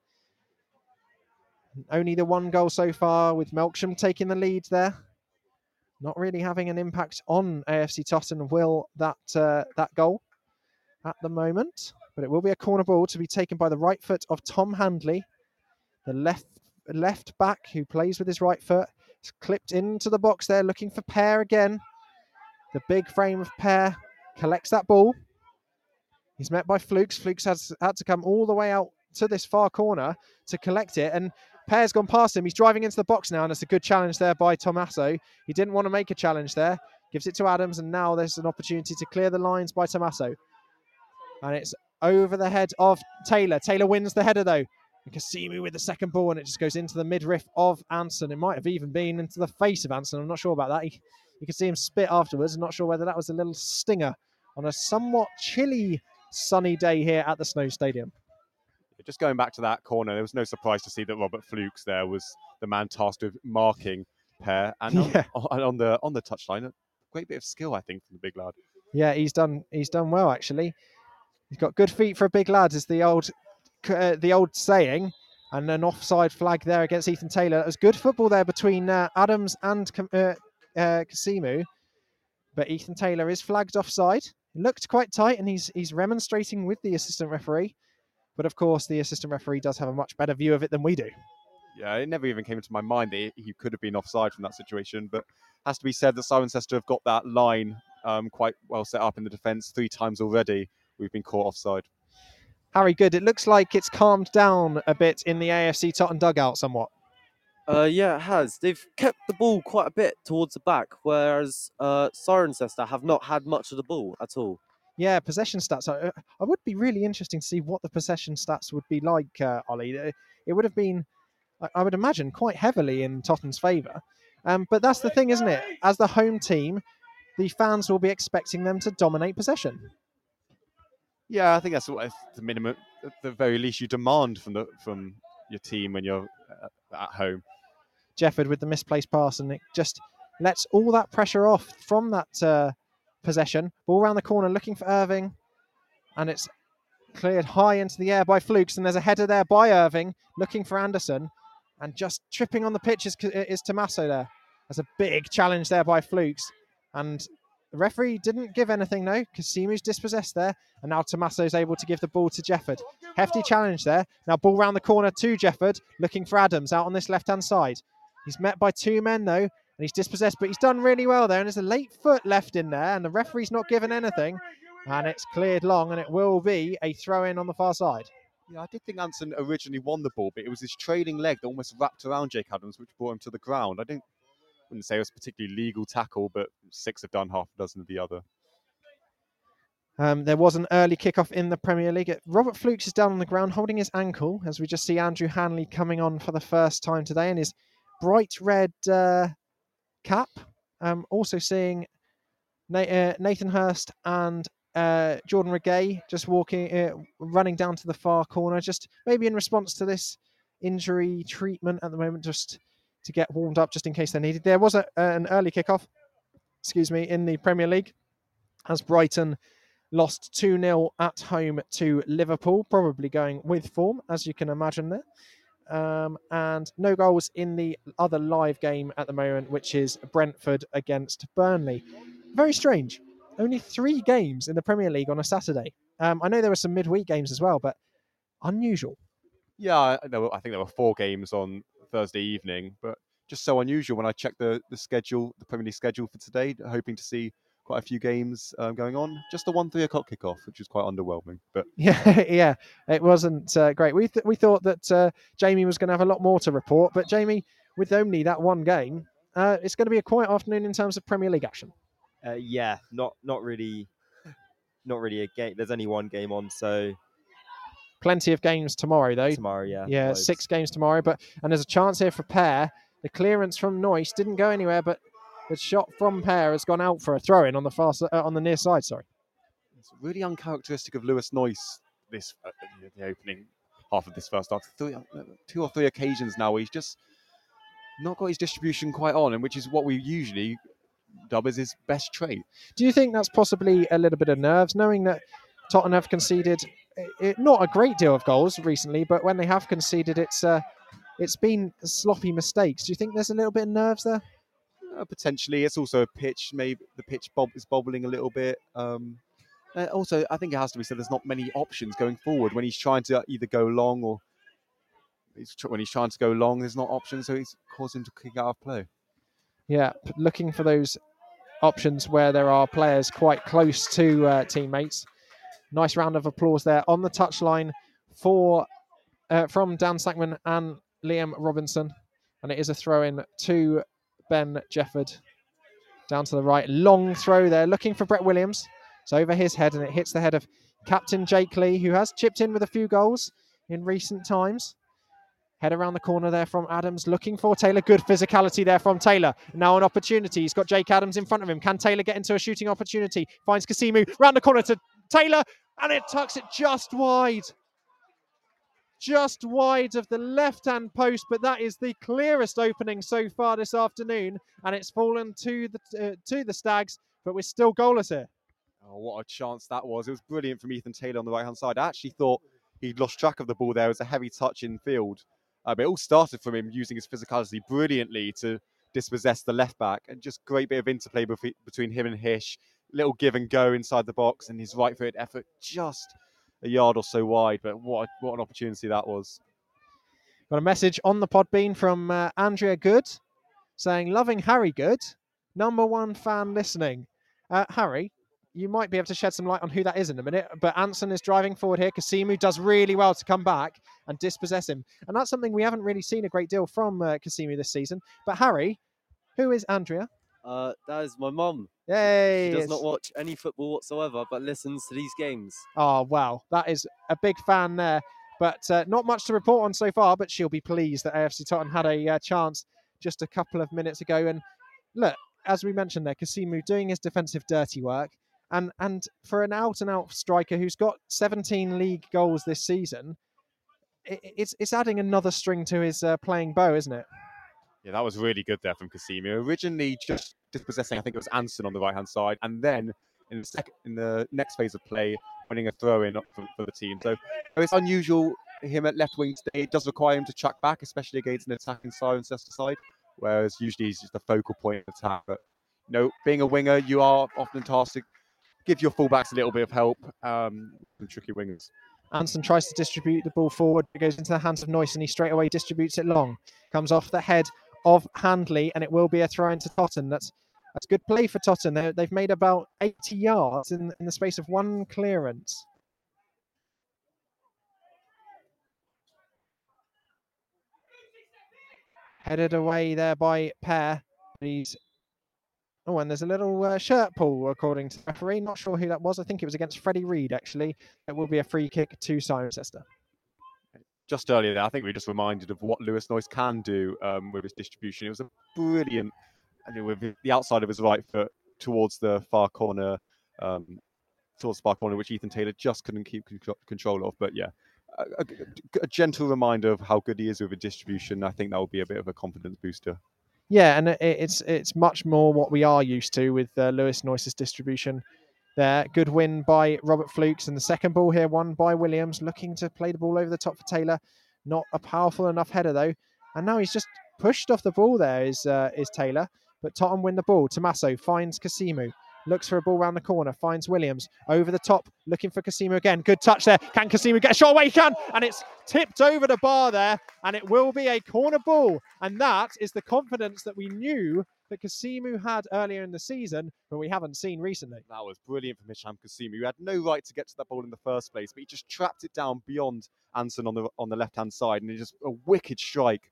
Only the one goal so far, with Melksham taking the lead there. Not really having an impact on AFC Tottenham, will that goal at the moment. But it will be a corner ball to be taken by the right foot of Tom Handley, the left back who plays with his right foot. It's clipped into the box there, looking for Pear again. The big frame of Pear collects that ball. He's met by Flukes. Flukes has had to come all the way out to this far corner to collect it, and Pear's gone past him. He's driving into the box now, and it's a good challenge there by Tommaso. He didn't want to make a challenge there. Gives it to Adams, and now there's an opportunity to clear the lines by Tommaso. And it's over the head of Taylor. Taylor wins the header, though. And Kasimi with the second ball, and it just goes into the midriff of Anson. It might have even been into the face of Anson. I'm not sure about that. You can see him spit afterwards. I'm not sure whether that was a little stinger on a somewhat chilly, sunny day here at the Snow Stadium. Just going back to that corner, there was no surprise to see that Robert Flukes there was the man tasked with marking Pear, and on the touchline, a great bit of skill, I think, from the big lad. Yeah, he's done well actually. He's got good feet for a big lad, is the old saying, and an offside flag there against Ethan Taylor. It was good football there between Adams and Kasimu, but Ethan Taylor is flagged offside. It looked quite tight, and he's remonstrating with the assistant referee. But of course, the assistant referee does have a much better view of it than we do. Yeah, it never even came into my mind that he could have been offside from that situation. But has to be said that Cirencester have got that line quite well set up in the defence 3 times already. We've been caught offside. Harry, good. It looks like it's calmed down a bit in the AFC Tottenham dugout somewhat. Yeah, it has. They've kept the ball quite a bit towards the back, whereas Cirencester have not had much of the ball at all. Yeah, possession stats. I would be really interesting to see what the possession stats would be like, Ollie. It would have been, I would imagine, quite heavily in Tottenham's favour. But that's the thing, isn't it? As the home team, the fans will be expecting them to dominate possession. Yeah, I think that's what the minimum, at the very least, you demand from your team when you're at home. Jefford with the misplaced pass, and it just lets all that pressure off from that possession. Ball around the corner, looking for Irving, and it's cleared high into the air by Flukes, and there's a header there by Irving, looking for Anderson, and just tripping on the pitch is Tommaso there. There's a big challenge there by Flukes, and the referee didn't give anything, though. Kasimu's dispossessed there, and now Tommaso's able to give the ball to Jefford. Hefty challenge there. Now ball round the corner to Jefford, looking for Adams out on this left-hand side. He's met by 2 men, though, and he's dispossessed, but he's done really well there, and there's a late foot left in there, and the referee's not given anything, and it's cleared long, and it will be a throw-in on the far side. Yeah, I did think Anson originally won the ball, but it was his trailing leg that almost wrapped around Jake Adams, which brought him to the ground. Wouldn't say it was a particularly legal tackle, but 6 have done, half a dozen of the other. There was an early kickoff in the Premier League. Robert Flukes is down on the ground holding his ankle, as we just see Andrew Hanley coming on for the first time today in his bright red cap. Also seeing Nathan Hurst and Jordan Regay just running down to the far corner, just maybe in response to this injury treatment at the moment, just to get warmed up just in case they're needed. There was an early kickoff, in the Premier League as Brighton lost 2-0 at home to Liverpool, probably going with form, as you can imagine there. And no goals in the other live game at the moment, which is Brentford against Burnley. Very strange. Only 3 games in the Premier League on a Saturday. I know there were some midweek games as well, but unusual. Yeah, I think there were 4 games on Thursday evening, but just so unusual when I checked the schedule, the Premier League schedule for today, hoping to see quite a few games going on. Just the 1 3:00 kickoff, which is quite underwhelming. But yeah, it wasn't great. We thought that Jamie was going to have a lot more to report, but Jamie, with only that 1 game, it's going to be a quiet afternoon in terms of Premier League action. Yeah, not really a game. There's only 1 game on, so plenty of games tomorrow, though. Tomorrow, yeah. Yeah, loads. 6 games tomorrow, and there's a chance here for Pear. The clearance from Noyce didn't go anywhere, but the shot from Pear has gone out for a throw-in on the near side. Sorry, it's really uncharacteristic of Lewis Noyce. This the opening half of this first half, 2 or 3 occasions now where he's just not got his distribution quite on, and which is what we usually dub as his best trait. Do you think that's possibly a little bit of nerves, knowing that Tottenham have conceded not a great deal of goals recently, but when they have conceded, it's been sloppy mistakes. Do you think there's a little bit of nerves there? Potentially. It's also a pitch. Maybe the pitch is bobbling a little bit. Also, I think it has to be said there's not many options going forward when he's trying to either go long or when he's trying to go long, there's not options, so it's caused him to kick out of play. Yeah, looking for those options where there are players quite close to teammates. Nice round of applause there on the touchline from Dan Sackman and Liam Robinson. And it is a throw-in to Ben Jefford. Down to the right. Long throw there. Looking for Brett Williams. It's over his head and it hits the head of captain Jake Lee, who has chipped in with a few goals in recent times. Head around the corner there from Adams. Looking for Taylor. Good physicality there from Taylor. Now an opportunity. He's got Jake Adams in front of him. Can Taylor get into a shooting opportunity? Finds Kasimu. Round the corner to Taylor. And it tucks it just wide. Just wide of the left-hand post, but that is the clearest opening so far this afternoon, and it's fallen to the Stags, but we're still goalless here. Oh, what a chance that was. It was brilliant from Ethan Taylor on the right-hand side. I actually thought he'd lost track of the ball there. It was a heavy touch in field. But it all started from him using his physicality brilliantly to dispossess the left back, and just great bit of interplay between him and Hish. Little give and go inside the box, and his right-footed effort just a yard or so wide. But what an opportunity that was. Got a message on the Podbean from Andrea Good saying, loving Harry Good, #1 fan listening. Harry, you might be able to shed some light on who that is in a minute, but Anson is driving forward here. Kasimu does really well to come back and dispossess him. And that's something we haven't really seen a great deal from Kasimu this season. But Harry, who is Andrea? That is my mum. Yay! She does not watch any football whatsoever, but listens to these games. Oh, wow. That is a big fan there. But not much to report on so far, but she'll be pleased that AFC Tottenham had a chance just a couple of minutes ago. And look, as we mentioned there, Kasimu doing his defensive dirty work. And for an out-and-out striker who's got 17 league goals this season, it's adding another string to his playing bow, isn't it? Yeah, that was really good there from Kasimu. Originally just dispossessing, I think it was Anson on the right-hand side, and then in the next phase of play, winning a throw-in for the team. So it's unusual him at left wing today. It does require him to track back, especially against an attacking Cirencester side, whereas usually he's just the focal point of attack. But being a winger, you are often tasked to give your fullbacks a little bit of help, the tricky wingers. Anson tries to distribute the ball forward. It goes into the hands of Noyce, and he straight away distributes it long. Comes off the head of Handley, and it will be a throw into Totten. That's good play for Totten. They've made about 80 yards in the space of one clearance. Headed away there by Pear. And there's a little shirt pull, according to the referee. Not sure who that was. I think it was against Freddie Reed, actually. It will be a free kick to Cirencester. Just earlier there, I think we were just reminded of what Lewis Noyce can do with his distribution. It was a brilliant, with the outside of his right foot towards the far corner, which Ethan Taylor just couldn't keep control of. But yeah, a gentle reminder of how good he is with a distribution. I think that will be a bit of a confidence booster. Yeah, and it's much more what we are used to with Lewis Noyce's distribution there. Good win by Robert Flukes, and the second ball here won by Williams, looking to play the ball over the top for Taylor. Not a powerful enough header though, and now he's just pushed off the ball there is Taylor, but Tottenham win the ball. Tommaso finds Kasimu. Looks for a ball round the corner, finds Williams over the top, looking for Kasimu again. Good touch there. Can Kasimu get a shot away? He can, and it's tipped over the bar there, and it will be a corner ball. And that is the confidence that we knew that Kasimu had earlier in the season, but we haven't seen recently. That was brilliant from Hisham Kasimu. He had no right to get to that ball in the first place, but he just trapped it down beyond Anson on the left-hand side, and it's just a wicked strike.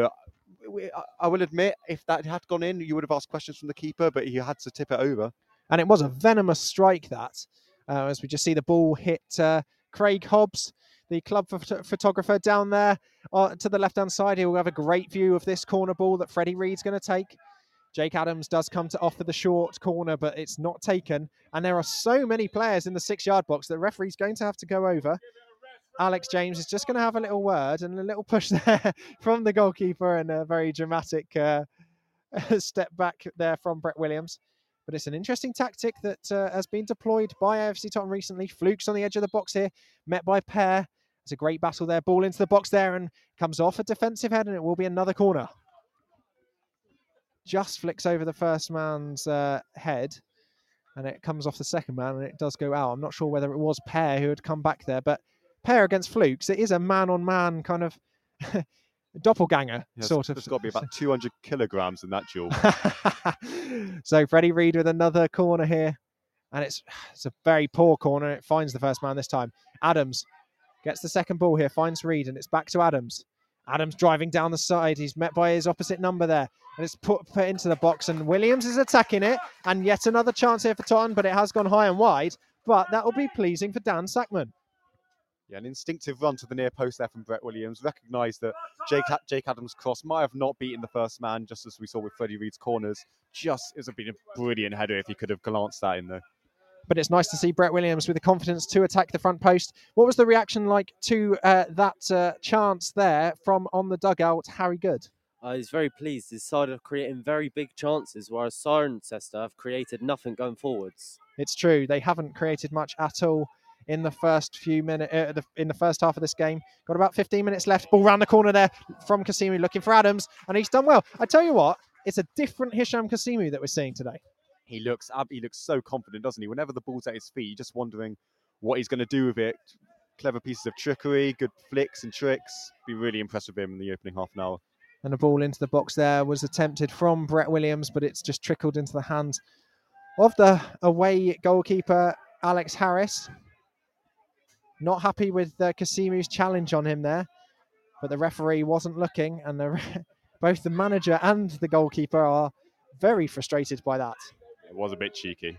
I will admit, if that had gone in, you would have asked questions from the keeper, but he had to tip it over. And it was a venomous strike, that, as we just see the ball hit Craig Hobbs, the club photographer down there to the left-hand side. He will have a great view of this corner ball that Freddie Reed's going to take. Jake Adams does come to offer the short corner, but it's not taken. And there are so many players in the 6-yard box that the referee's going to have to go over. Alex James is just going to have a little word and a little push there from the goalkeeper, and a very dramatic step back there from Brett Williams. But it's an interesting tactic that has been deployed by AFC Tottenham recently. Flukes on the edge of the box here, met by Pear. It's a great battle there. Ball into the box there, and comes off a defensive head, and it will be another corner. Just flicks over the first man's head, and it comes off the second man, and it does go out. I'm not sure whether it was Pear who had come back there, but Pear against Flukes, it is a man-on-man kind of doppelganger, sort of. There's got to be about 200 kilograms in that duel. So Freddie Reed with another corner here, and it's a very poor corner. It finds the first man this time. Adams gets the second ball here, finds Reed, and it's back to Adams. Adams driving down the side. He's met by his opposite number there, and it's put into the box, and Williams is attacking it, and yet another chance here for Tottenham, but it has gone high and wide, but that will be pleasing for Dan Sackman. Yeah, an instinctive run to the near post there from Brett Williams. Recognised that Jake Adams' cross might have not beaten the first man, just as we saw with Freddie Reed's corners. It would have been a brilliant header if he could have glanced that in, though. But it's nice to see Brett Williams with the confidence to attack the front post. What was the reaction like to that chance there from on the dugout, Harry Good? He's very pleased. His side are creating very big chances, whereas Cirencester have created nothing going forwards. It's true. They haven't created much at all in the first few minutes, in the first half of this game. Got about 15 minutes left. Ball round the corner there from Kasimu, looking for Adams, and he's done well. I tell you what, it's a different Hisham Kasimu that we're seeing today. He looks so confident, doesn't he? Whenever the ball's at his feet, you're just wondering what he's going to do with it. Clever pieces of trickery, good flicks and tricks. Be really impressed with him in the opening half an hour. And the ball into the box there was attempted from Brett Williams, but it's just trickled into the hands of the away goalkeeper, Alex Harris. Not happy with Kasimu's challenge on him there, but the referee wasn't looking, and both the manager and the goalkeeper are very frustrated by that. It was a bit cheeky.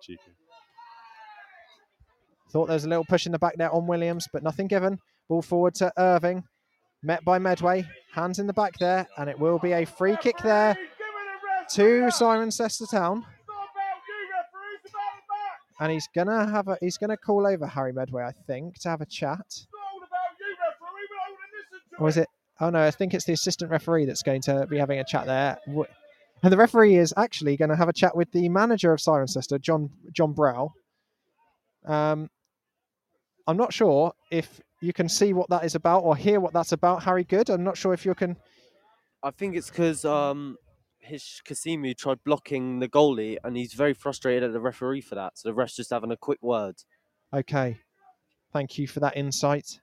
Thought there was a little push in the back there on Williams, but nothing given. Ball forward to Irving, met by Medway. Hands in the back there, and it will be a free kick there to Cirencester Town. And he's gonna call over Harry Medway, I think, to have a chat. Or is it? Oh no, I think it's the assistant referee that's going to be having a chat there. And the referee is actually going to have a chat with the manager of Cirencester, John Brow. I'm not sure if you can see what that is about or hear what that's about, Harry Good. I'm not sure if you can. I think it's because Kasimu tried blocking the goalie, and he's very frustrated at the referee for that. So the ref's just having a quick word. Okay. Thank you for that insight.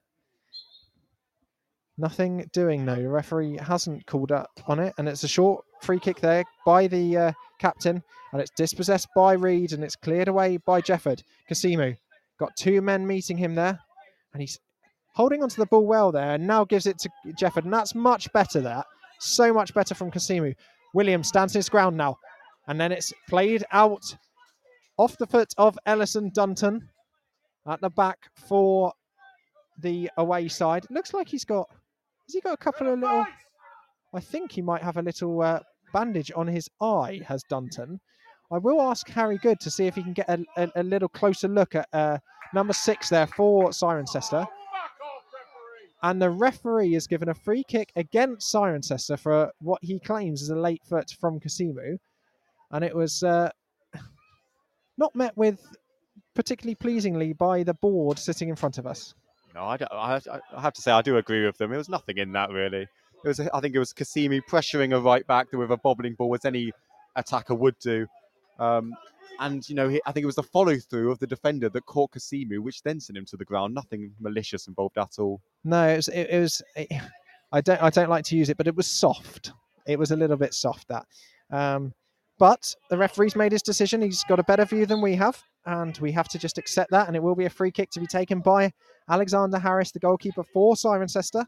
Nothing doing, no. The referee hasn't called up on it, and it's a short free kick there by the captain, and it's dispossessed by Reed, and it's cleared away by Jefford. Kasimu got two men meeting him there, and he's holding onto the ball well there, and now gives it to Jefford, and that's much better there. So much better from Kasimu. Williams stands his ground now, and then it's played out off the foot of Ellison Dunton at the back for the away side. It looks like has he got a couple of little, I think he might have a little bandage on his eye, has Dunton. I will ask Harry Good to see if he can get a little closer look at number 6 there for Cirencester. And the referee has given a free kick against Cirencester for what he claims is a late foot from Kasimu. And it was not met with particularly pleasingly by the board sitting in front of us. No, I have to say I do agree with them. There was nothing in that really. I think it was Kasimu pressuring a right back with a bobbling ball, as any attacker would do. And, you know, I think it was the follow-through of the defender that caught Kasimu, which then sent him to the ground. Nothing malicious involved at all. No, it was I don't like to use it, but it was soft. It was a little bit soft, that. But the referee's made his decision. He's got a better view than we have, and we have to just accept that. And it will be a free kick to be taken by Alexander Harris, the goalkeeper for Cirencester.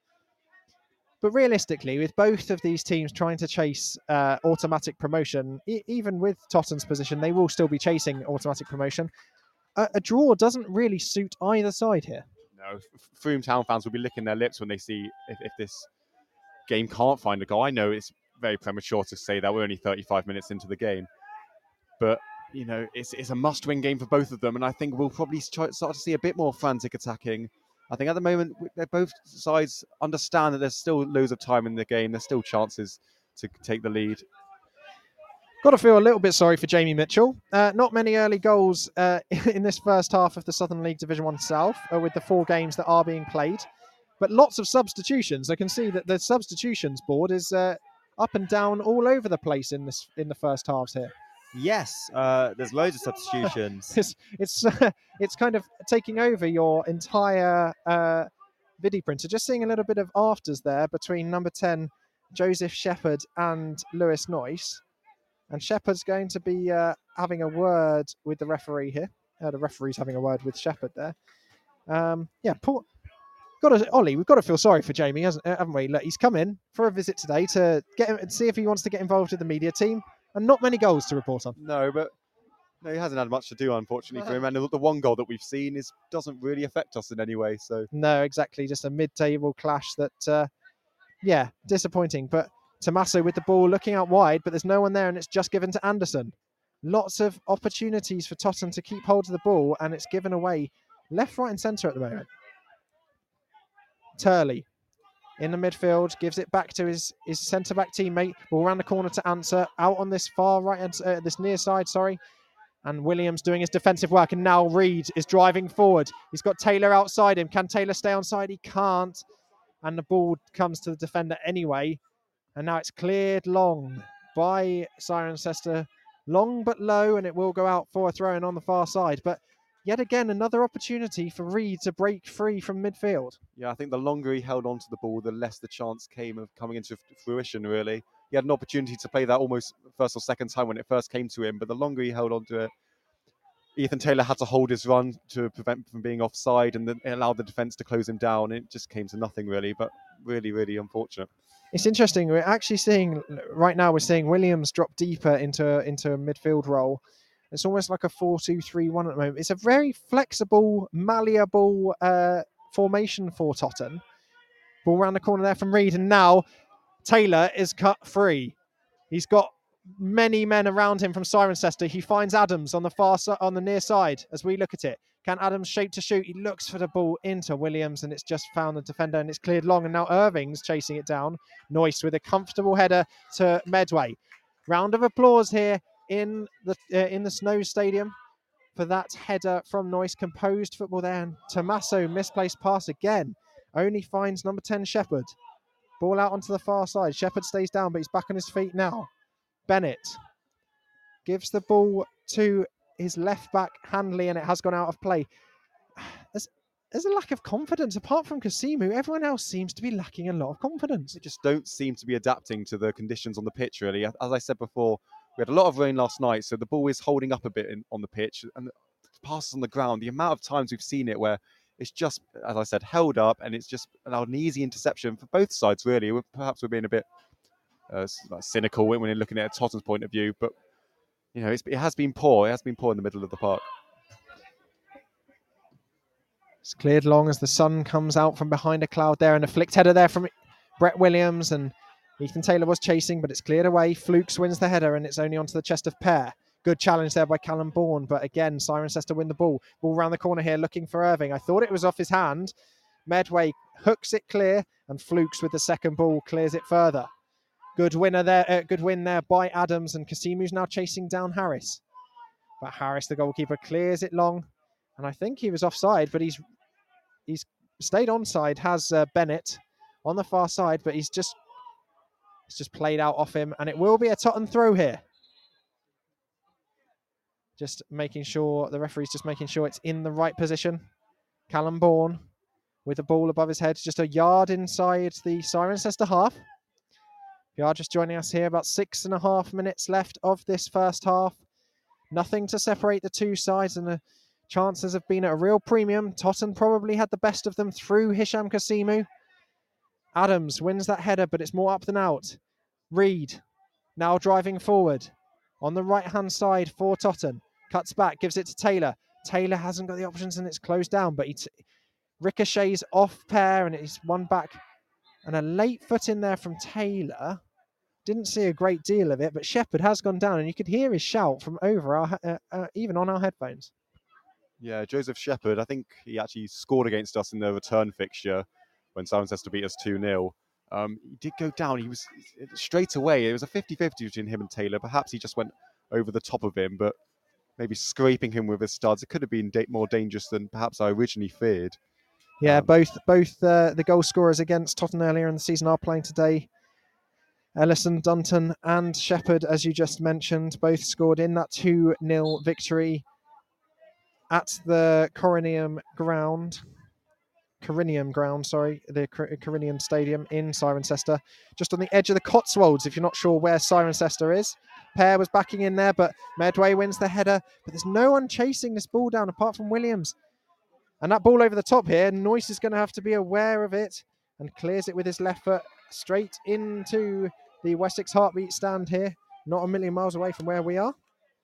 But realistically, with both of these teams trying to chase automatic promotion, even with Tottenham's position, they will still be chasing automatic promotion. A draw doesn't really suit either side here. No, Frome Town fans will be licking their lips when they see if this game can't find a goal. I know it's very premature to say that we're only 35 minutes into the game, but you know it's a must-win game for both of them, and I think we'll probably start to see a bit more frantic attacking. I think at the moment, both sides understand that there's still loads of time in the game. There's still chances to take the lead. Got to feel a little bit sorry for Jamie Mitchell. Not many early goals in this first half of the Southern League Division 1 South with the 4 games that are being played. But lots of substitutions. I can see that the substitutions board is up and down all over the place in the first halves here. Yes, there's loads of substitutions. It's kind of taking over your entire video printer. Just seeing a little bit of afters there between number 10, Joseph Shepherd, and Lewis Noyce. And Shepherd's going to be having a word with the referee here. The referee's having a word with Shepherd there. Ollie, we've got to feel sorry for Jamie, haven't we? Look, he's come in for a visit today to get him and see if he wants to get involved with the media team. And not many goals to report on. No, he hasn't had much to do, unfortunately, for him. And the one goal that we've seen doesn't really affect us in any way. So no, exactly. Just a mid-table clash that, disappointing. But Tommaso with the ball looking out wide, but there's no one there, and it's just given to Anderson. Lots of opportunities for Tottenham to keep hold of the ball, and it's given away left, right, and centre at the moment. Turley in the midfield, gives it back to his centre-back teammate. Ball around the corner to Answer, out on this far right, this near side, And Williams doing his defensive work, and now Reed is driving forward. He's got Taylor outside him. Can Taylor stay onside? He can't. And the ball comes to the defender anyway. And now it's cleared long. by Cirencester. Long but low, and it will go out for a throw-in on the far side. But yet again, another opportunity for Reed to break free from midfield. Yeah, I think the longer he held on to the ball, the less the chance came of coming into fruition, really. He had an opportunity to play that almost first or second time when it first came to him, but the longer he held on to it, Ethan Taylor had to hold his run to prevent him from being offside, and then it allowed the defence to close him down. It just came to nothing, really, but really, really unfortunate. It's interesting. We're actually seeing, right now, we're seeing Williams drop deeper into a midfield role. It's almost like a 4-2-3-1 at the moment. It's a very flexible, malleable formation for Tottenham. Ball around the corner there from Reed, and now Taylor is cut free. He's got many men around him from Cirencester. He finds Adams on the far side, on the near side. As we look at it, can Adams shape to shoot? He looks for the ball into Williams, and it's just found the defender, and it's cleared long. And now Irving's chasing it down. Noyce with a comfortable header to Medway. Round of applause here in the Snow Stadium for that header from Noyce. Composed football there, and Tommaso misplaced pass again. Only finds number 10 Shepherd. Ball out onto the far side. Shepherd stays down, but he's back on his feet now. Bennett gives the ball to his left back, Handley, and it has gone out of play. There's a lack of confidence. Apart from Kasimu, everyone else seems to be lacking a lot of confidence. They just don't seem to be adapting to the conditions on the pitch, really. As I said before, we had a lot of rain last night, so the ball is holding up a bit on the pitch, and the passes on the ground, the amount of times we've seen it where it's just, as I said, held up, and it's just allowed an easy interception for both sides, really. Perhaps we're being a bit cynical when you're looking at Tottenham's point of view, but you know, it has been poor. It has been poor in the middle of the park. It's cleared long as the sun comes out from behind a cloud there, and a flicked header there from Brett Williams, and Ethan Taylor was chasing, but it's cleared away. Flukes wins the header, and it's only onto the chest of Pear. Good challenge there by Callum Bourne, but again, Cirencester win the ball. Ball round the corner here, looking for Irving. I thought it was off his hand. Medway hooks it clear, and Flukes with the second ball clears it further. Good win there by Adams, and Kasimu's now chasing down Harris. But Harris, the goalkeeper, clears it long, and I think he was offside, but he's stayed onside. Has Bennett on the far side, but it's just played out off him, and it will be a Tottenham throw here. Just making sure the referee's just making sure it's in the right position. Callum Bourne with the ball above his head, just a yard inside the Cirencester half. If you are just joining us here, about 6.5 minutes left of this first half. Nothing to separate the two sides, and the chances have been at a real premium. Tottenham probably had the best of them through Hisham Kasimu. Adams wins that header, but it's more up than out. Reed now driving forward on the right-hand side for Tottenham. Cuts back, gives it to Taylor. Taylor hasn't got the options, and it's closed down, but he ricochets off Pear, and it's one back. And a late foot in there from Taylor. Didn't see a great deal of it, but Shepherd has gone down, and you could hear his shout from over our, even on our headphones. Yeah, Joseph Shepherd, I think he actually scored against us in the return fixture when Cirencester beat us 2-0. He did go down. He was straight away. It was a 50-50 between him and Taylor. Perhaps he just went over the top of him, but maybe scraping him with his studs. It could have been more dangerous than perhaps I originally feared. Yeah, both the goal scorers against Tottenham earlier in the season are playing today. Ellison, Dunton and Shepherd, as you just mentioned, both scored in that 2-0 victory at the Corinium Ground, the Corinium Stadium in Cirencester, just on the edge of the Cotswolds, if you're not sure where Cirencester is. Pear was backing in there, but Medway wins the header, but there's no one chasing this ball down apart from Williams. And that ball over the top here, Noyce is going to have to be aware of it and clears it with his left foot straight into the Wessex Heartbeat stand here, not a million miles away from where we are.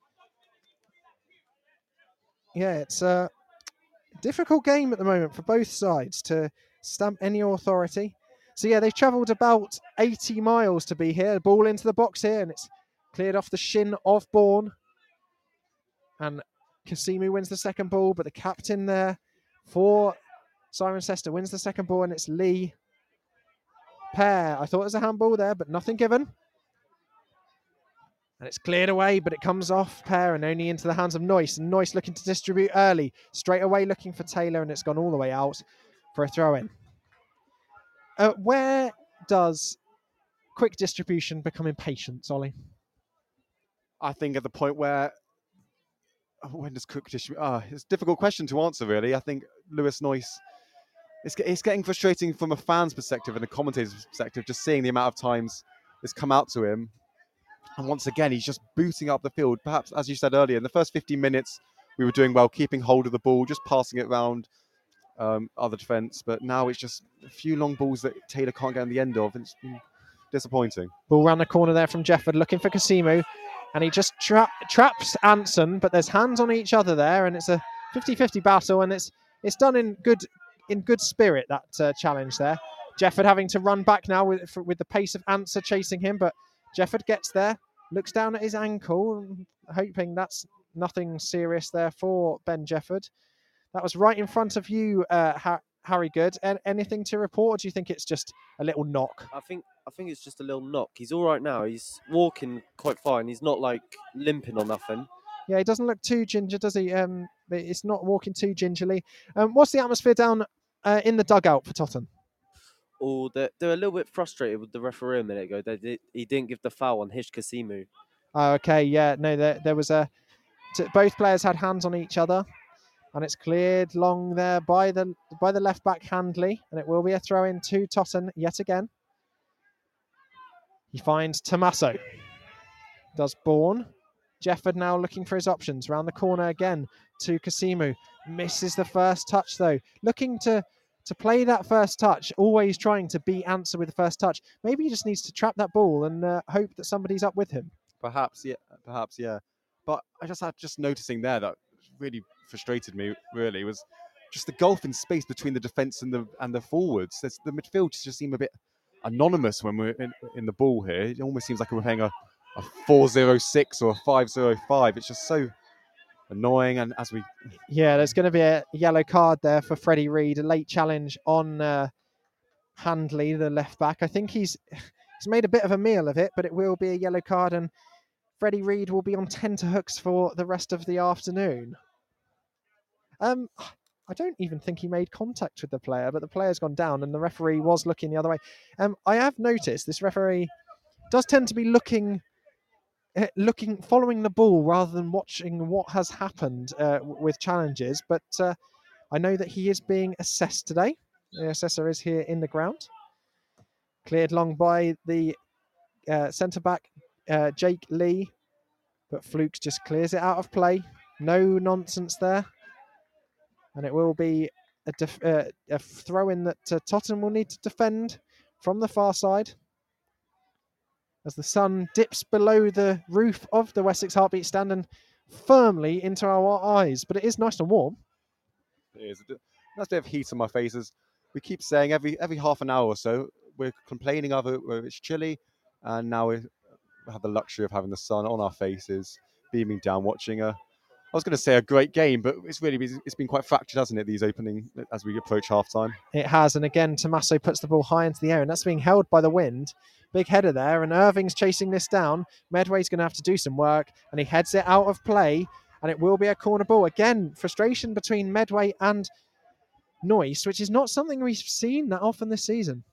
Yeah, it's a difficult game at the moment for both sides to stamp any authority. So yeah, they've travelled about 80 miles to be here. Ball into the box here, and it's cleared off the shin of Bourne. And Kasimu wins the second ball, but the captain there for Cirencester wins the second ball, and it's Lee. Pear, I thought it was a handball there, but nothing given. And it's cleared away, but it comes off Pear and only into the hands of Noyce. And Noyce looking to distribute early, straight away looking for Taylor, and it's gone all the way out for a throw-in. Where does quick distribution become impatient, Ollie? I think at the point where when does Cook distribute? It's a difficult question to answer, really. I think Lewis Noyce. It's getting frustrating from a fan's perspective and a commentator's perspective, just seeing the amount of times it's come out to him. And once again, he's just booting up the field. Perhaps, as you said earlier, in the first 15 minutes, we were doing well, keeping hold of the ball, just passing it around other defence. But now it's just a few long balls that Taylor can't get on the end of. And it's been disappointing. Ball round the corner there from Jefford, looking for Kasimu. And he just traps Anson, but there's hands on each other there. And it's a 50-50 battle. And it's done in good spirit, that challenge there. Jefford having to run back now with the pace of Anson chasing him. But Jefford gets there, looks down at his ankle, hoping that's nothing serious there for Ben Jefford. That was right in front of you, Harry Good. Anything to report, or do you think it's just a little knock? I think it's just a little knock. He's all right now. He's walking quite fine. He's not like limping or nothing. Yeah, he doesn't look too ginger, does he? It's not walking too gingerly. What's the atmosphere down in the dugout for Tottenham? Oh, they're a little bit frustrated with the referee a minute ago. He didn't give the foul on Hish Kasimu. Oh, okay, yeah. No, there was both players had hands on each other, and it's cleared long there by the left back Handley, and it will be a throw in to Tottenham yet again. He finds Tommaso. Does Bourne. Jefford now looking for his options. Round the corner again to Kasimu. Misses the first touch though. Looking to play that first touch, always trying to beat Answer with the first touch. Maybe he just needs to trap that ball and hope that somebody's up with him. Perhaps, yeah. But I just noticing there that really frustrated me, really, was just the gulf in space between the defence and the forwards. The midfield just seem a bit anonymous when we're in the ball here. It almost seems like we're playing a 4-0-6 or a 5-0-5. It's just so annoying. And there's going to be a yellow card there for Freddie Reid, a late challenge on Handley, the left back. I think he's made a bit of a meal of it, but it will be a yellow card, and Freddie Reid will be on tenterhooks for the rest of the afternoon. I don't even think he made contact with the player, but the player's gone down and the referee was looking the other way. I have noticed this referee does tend to be looking, following the ball rather than watching what has happened with challenges. But I know that he is being assessed today. The assessor is here in the ground. Cleared long by the centre-back, Jake Lee. But Flukes just clears it out of play. No nonsense there. And it will be a throw-in that Tottenham will need to defend from the far side. As the sun dips below the roof of the Wessex Heartbeat stand and firmly into our eyes. But it is nice and warm. It is. That's a bit of heat on my faces. We keep saying every half an hour or so, we're complaining of it where it's chilly, and now we have the luxury of having the sun on our faces, beaming down, watching I was going to say a great game, but it's been quite fractured, hasn't it, these opening as we approach half-time? It has, and again, Tommaso puts the ball high into the air, and that's being held by the wind. Big header there, and Irving's chasing this down. Medway's going to have to do some work, and he heads it out of play, and it will be a corner ball. Again, frustration between Medway and Noyce, which is not something we've seen that often this season.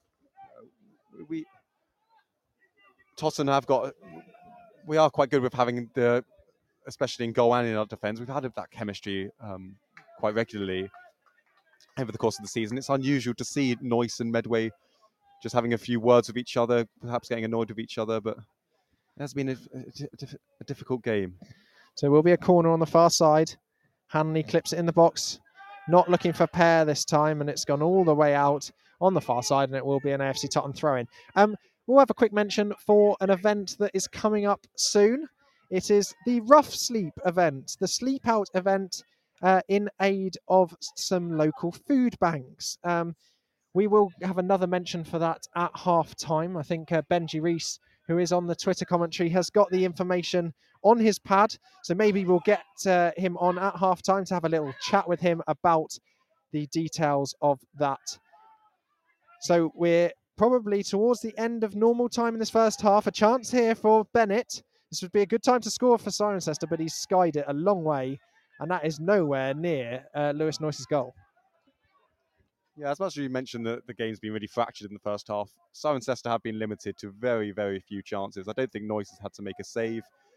Tottenham we are quite good with having especially in goal and in our defence, we've had that chemistry quite regularly over the course of the season. It's unusual to see Noyce and Medway just having a few words with each other, perhaps getting annoyed with each other, but it has been a difficult game. So it will be a corner on the far side. Hanley clips it in the box, not looking for pair this time, and it's gone all the way out on the far side, and it will be an AFC Tottenham throw-in. We'll have a quick mention for an event that is coming up soon. It is the Rough Sleep event, the sleep out event in aid of some local food banks. We will have another mention for that at half time. I think Benji Reese, who is on the Twitter commentary, has got the information on his pad. So maybe we'll get him on at half time to have a little chat with him about the details of that. So we're probably towards the end of normal time in this first half. A chance here for Bennett. This would be a good time to score for Cirencester, but he's skied it a long way, and that is nowhere near Lewis Noyce's goal. Yeah, as much as you mentioned that the game's been really fractured in the first half, Cirencester have been limited to very, very few chances. I don't think Noyce has had to make a save.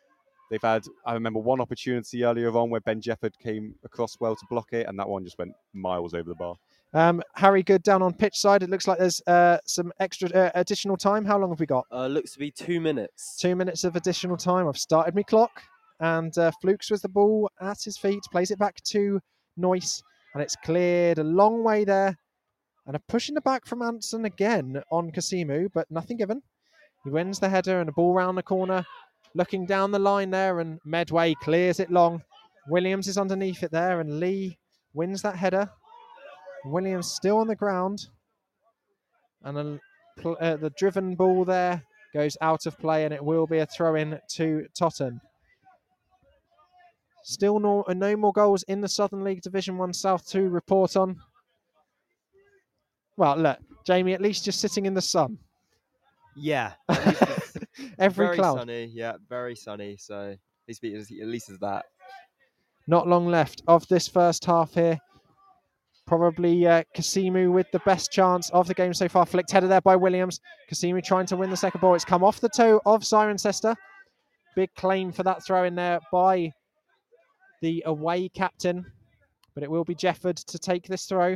They've had, I remember one opportunity earlier on where Ben Jefford came across well to block it, and that one just went miles over the bar. Harry Good down on pitch side. It looks like there's some extra additional time. How long have we got? Looks to be 2 minutes. 2 minutes of additional time. I've started my clock, and Flukes with the ball at his feet, plays it back to Noyce, and it's cleared a long way there. And a push in the back from Anson again on Kasimu, but nothing given. He wins the header and a ball round the corner, looking down the line there, and Medway clears it long. Williams is underneath it there, and Lee wins that header. Williams still on the ground, and the driven ball there goes out of play, and it will be a throw-in to Totton. Still no more goals in the Southern League Division 1 South to report on. Well, look, Jamie, at least you're sitting in the sun. Yeah. Every very cloud. Sunny, yeah, very sunny. So at least it's that. Not long left of this first half here. Probably Kasimu with the best chance of the game so far. Flicked header there by Williams. Kasimu trying to win the second ball. It's come off the toe of Cirencester. Big claim for that throw in there by the away captain. But it will be Jefford to take this throw.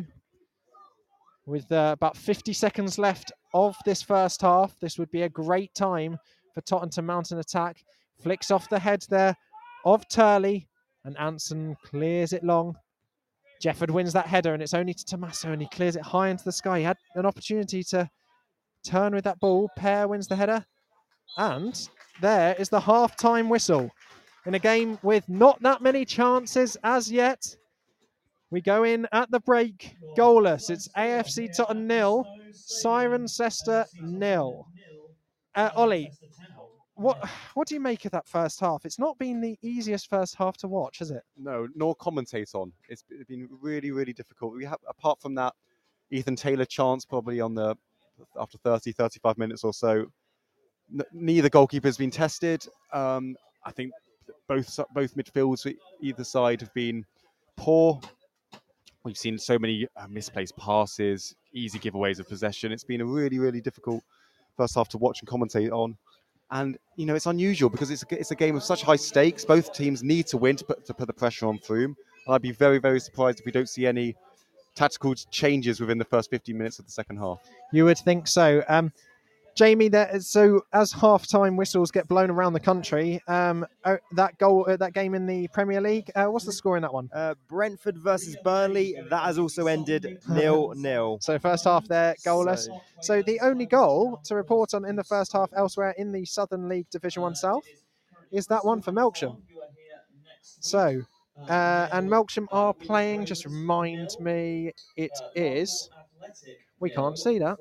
With about 50 seconds left of this first half, this would be a great time for Tottenham to mount an attack. Flicks off the head there of Turley, and Anson clears it long. Jefford wins that header, and it's only to Tommaso, and he clears it high into the sky. He had an opportunity to turn with that ball. Pear wins the header, and there is the half-time whistle. In a game with not that many chances as yet, we go in at the break, goalless. It's AFC Tottenham 0, Cirencester 0. Ollie, what do you make of that first half? It's not been the easiest first half to watch, has it? No, nor commentate on. It's been really, really difficult. We have, apart from that Ethan Taylor chance probably after 30, 35 minutes or so, neither goalkeeper has been tested. I think both midfields either side have been poor. We've seen so many misplaced passes, easy giveaways of possession. It's been a really, really difficult first half to watch and commentate on. And, it's unusual because it's a game of such high stakes. Both teams need to win to put the pressure on Froome. And I'd be very, very surprised if we don't see any tactical changes within the first 15 minutes of the second half. You would think so. Jamie, so as half-time whistles get blown around the country, that game in the Premier League, what's the score in that one? Brentford versus Burnley, that has also ended 0-0. So first half there, goalless. So the only goal to report on in the first half elsewhere in the Southern League Division 1 South is that one for Melksham. So, and Melksham are playing, just remind me, it is, we can't see that.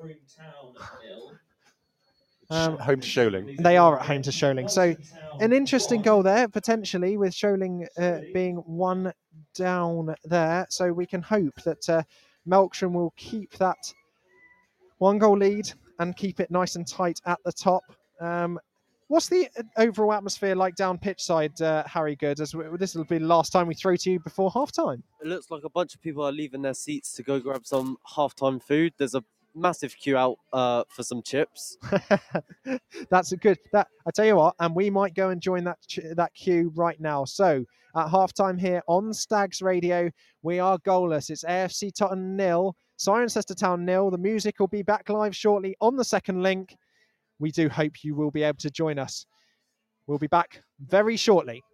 Home to Sholing. They are at home to Sholing. So an interesting goal there, potentially, with Sholing being one down there. So we can hope that Melksham will keep that 1-goal lead and keep it nice and tight at the top. What's the overall atmosphere like down pitch side, Harry Good? This will be the last time we throw to you before half-time. It looks like a bunch of people are leaving their seats to go grab some half-time food. There's a massive queue out for some chips. That's a good. I tell you what, and we might go and join that queue right now. So at halftime here on Stags Radio, we are goalless. It's AFC Tottenham 0, Cirencester Town 0. The music will be back live shortly on the second link. We do hope you will be able to join us. We'll be back very shortly.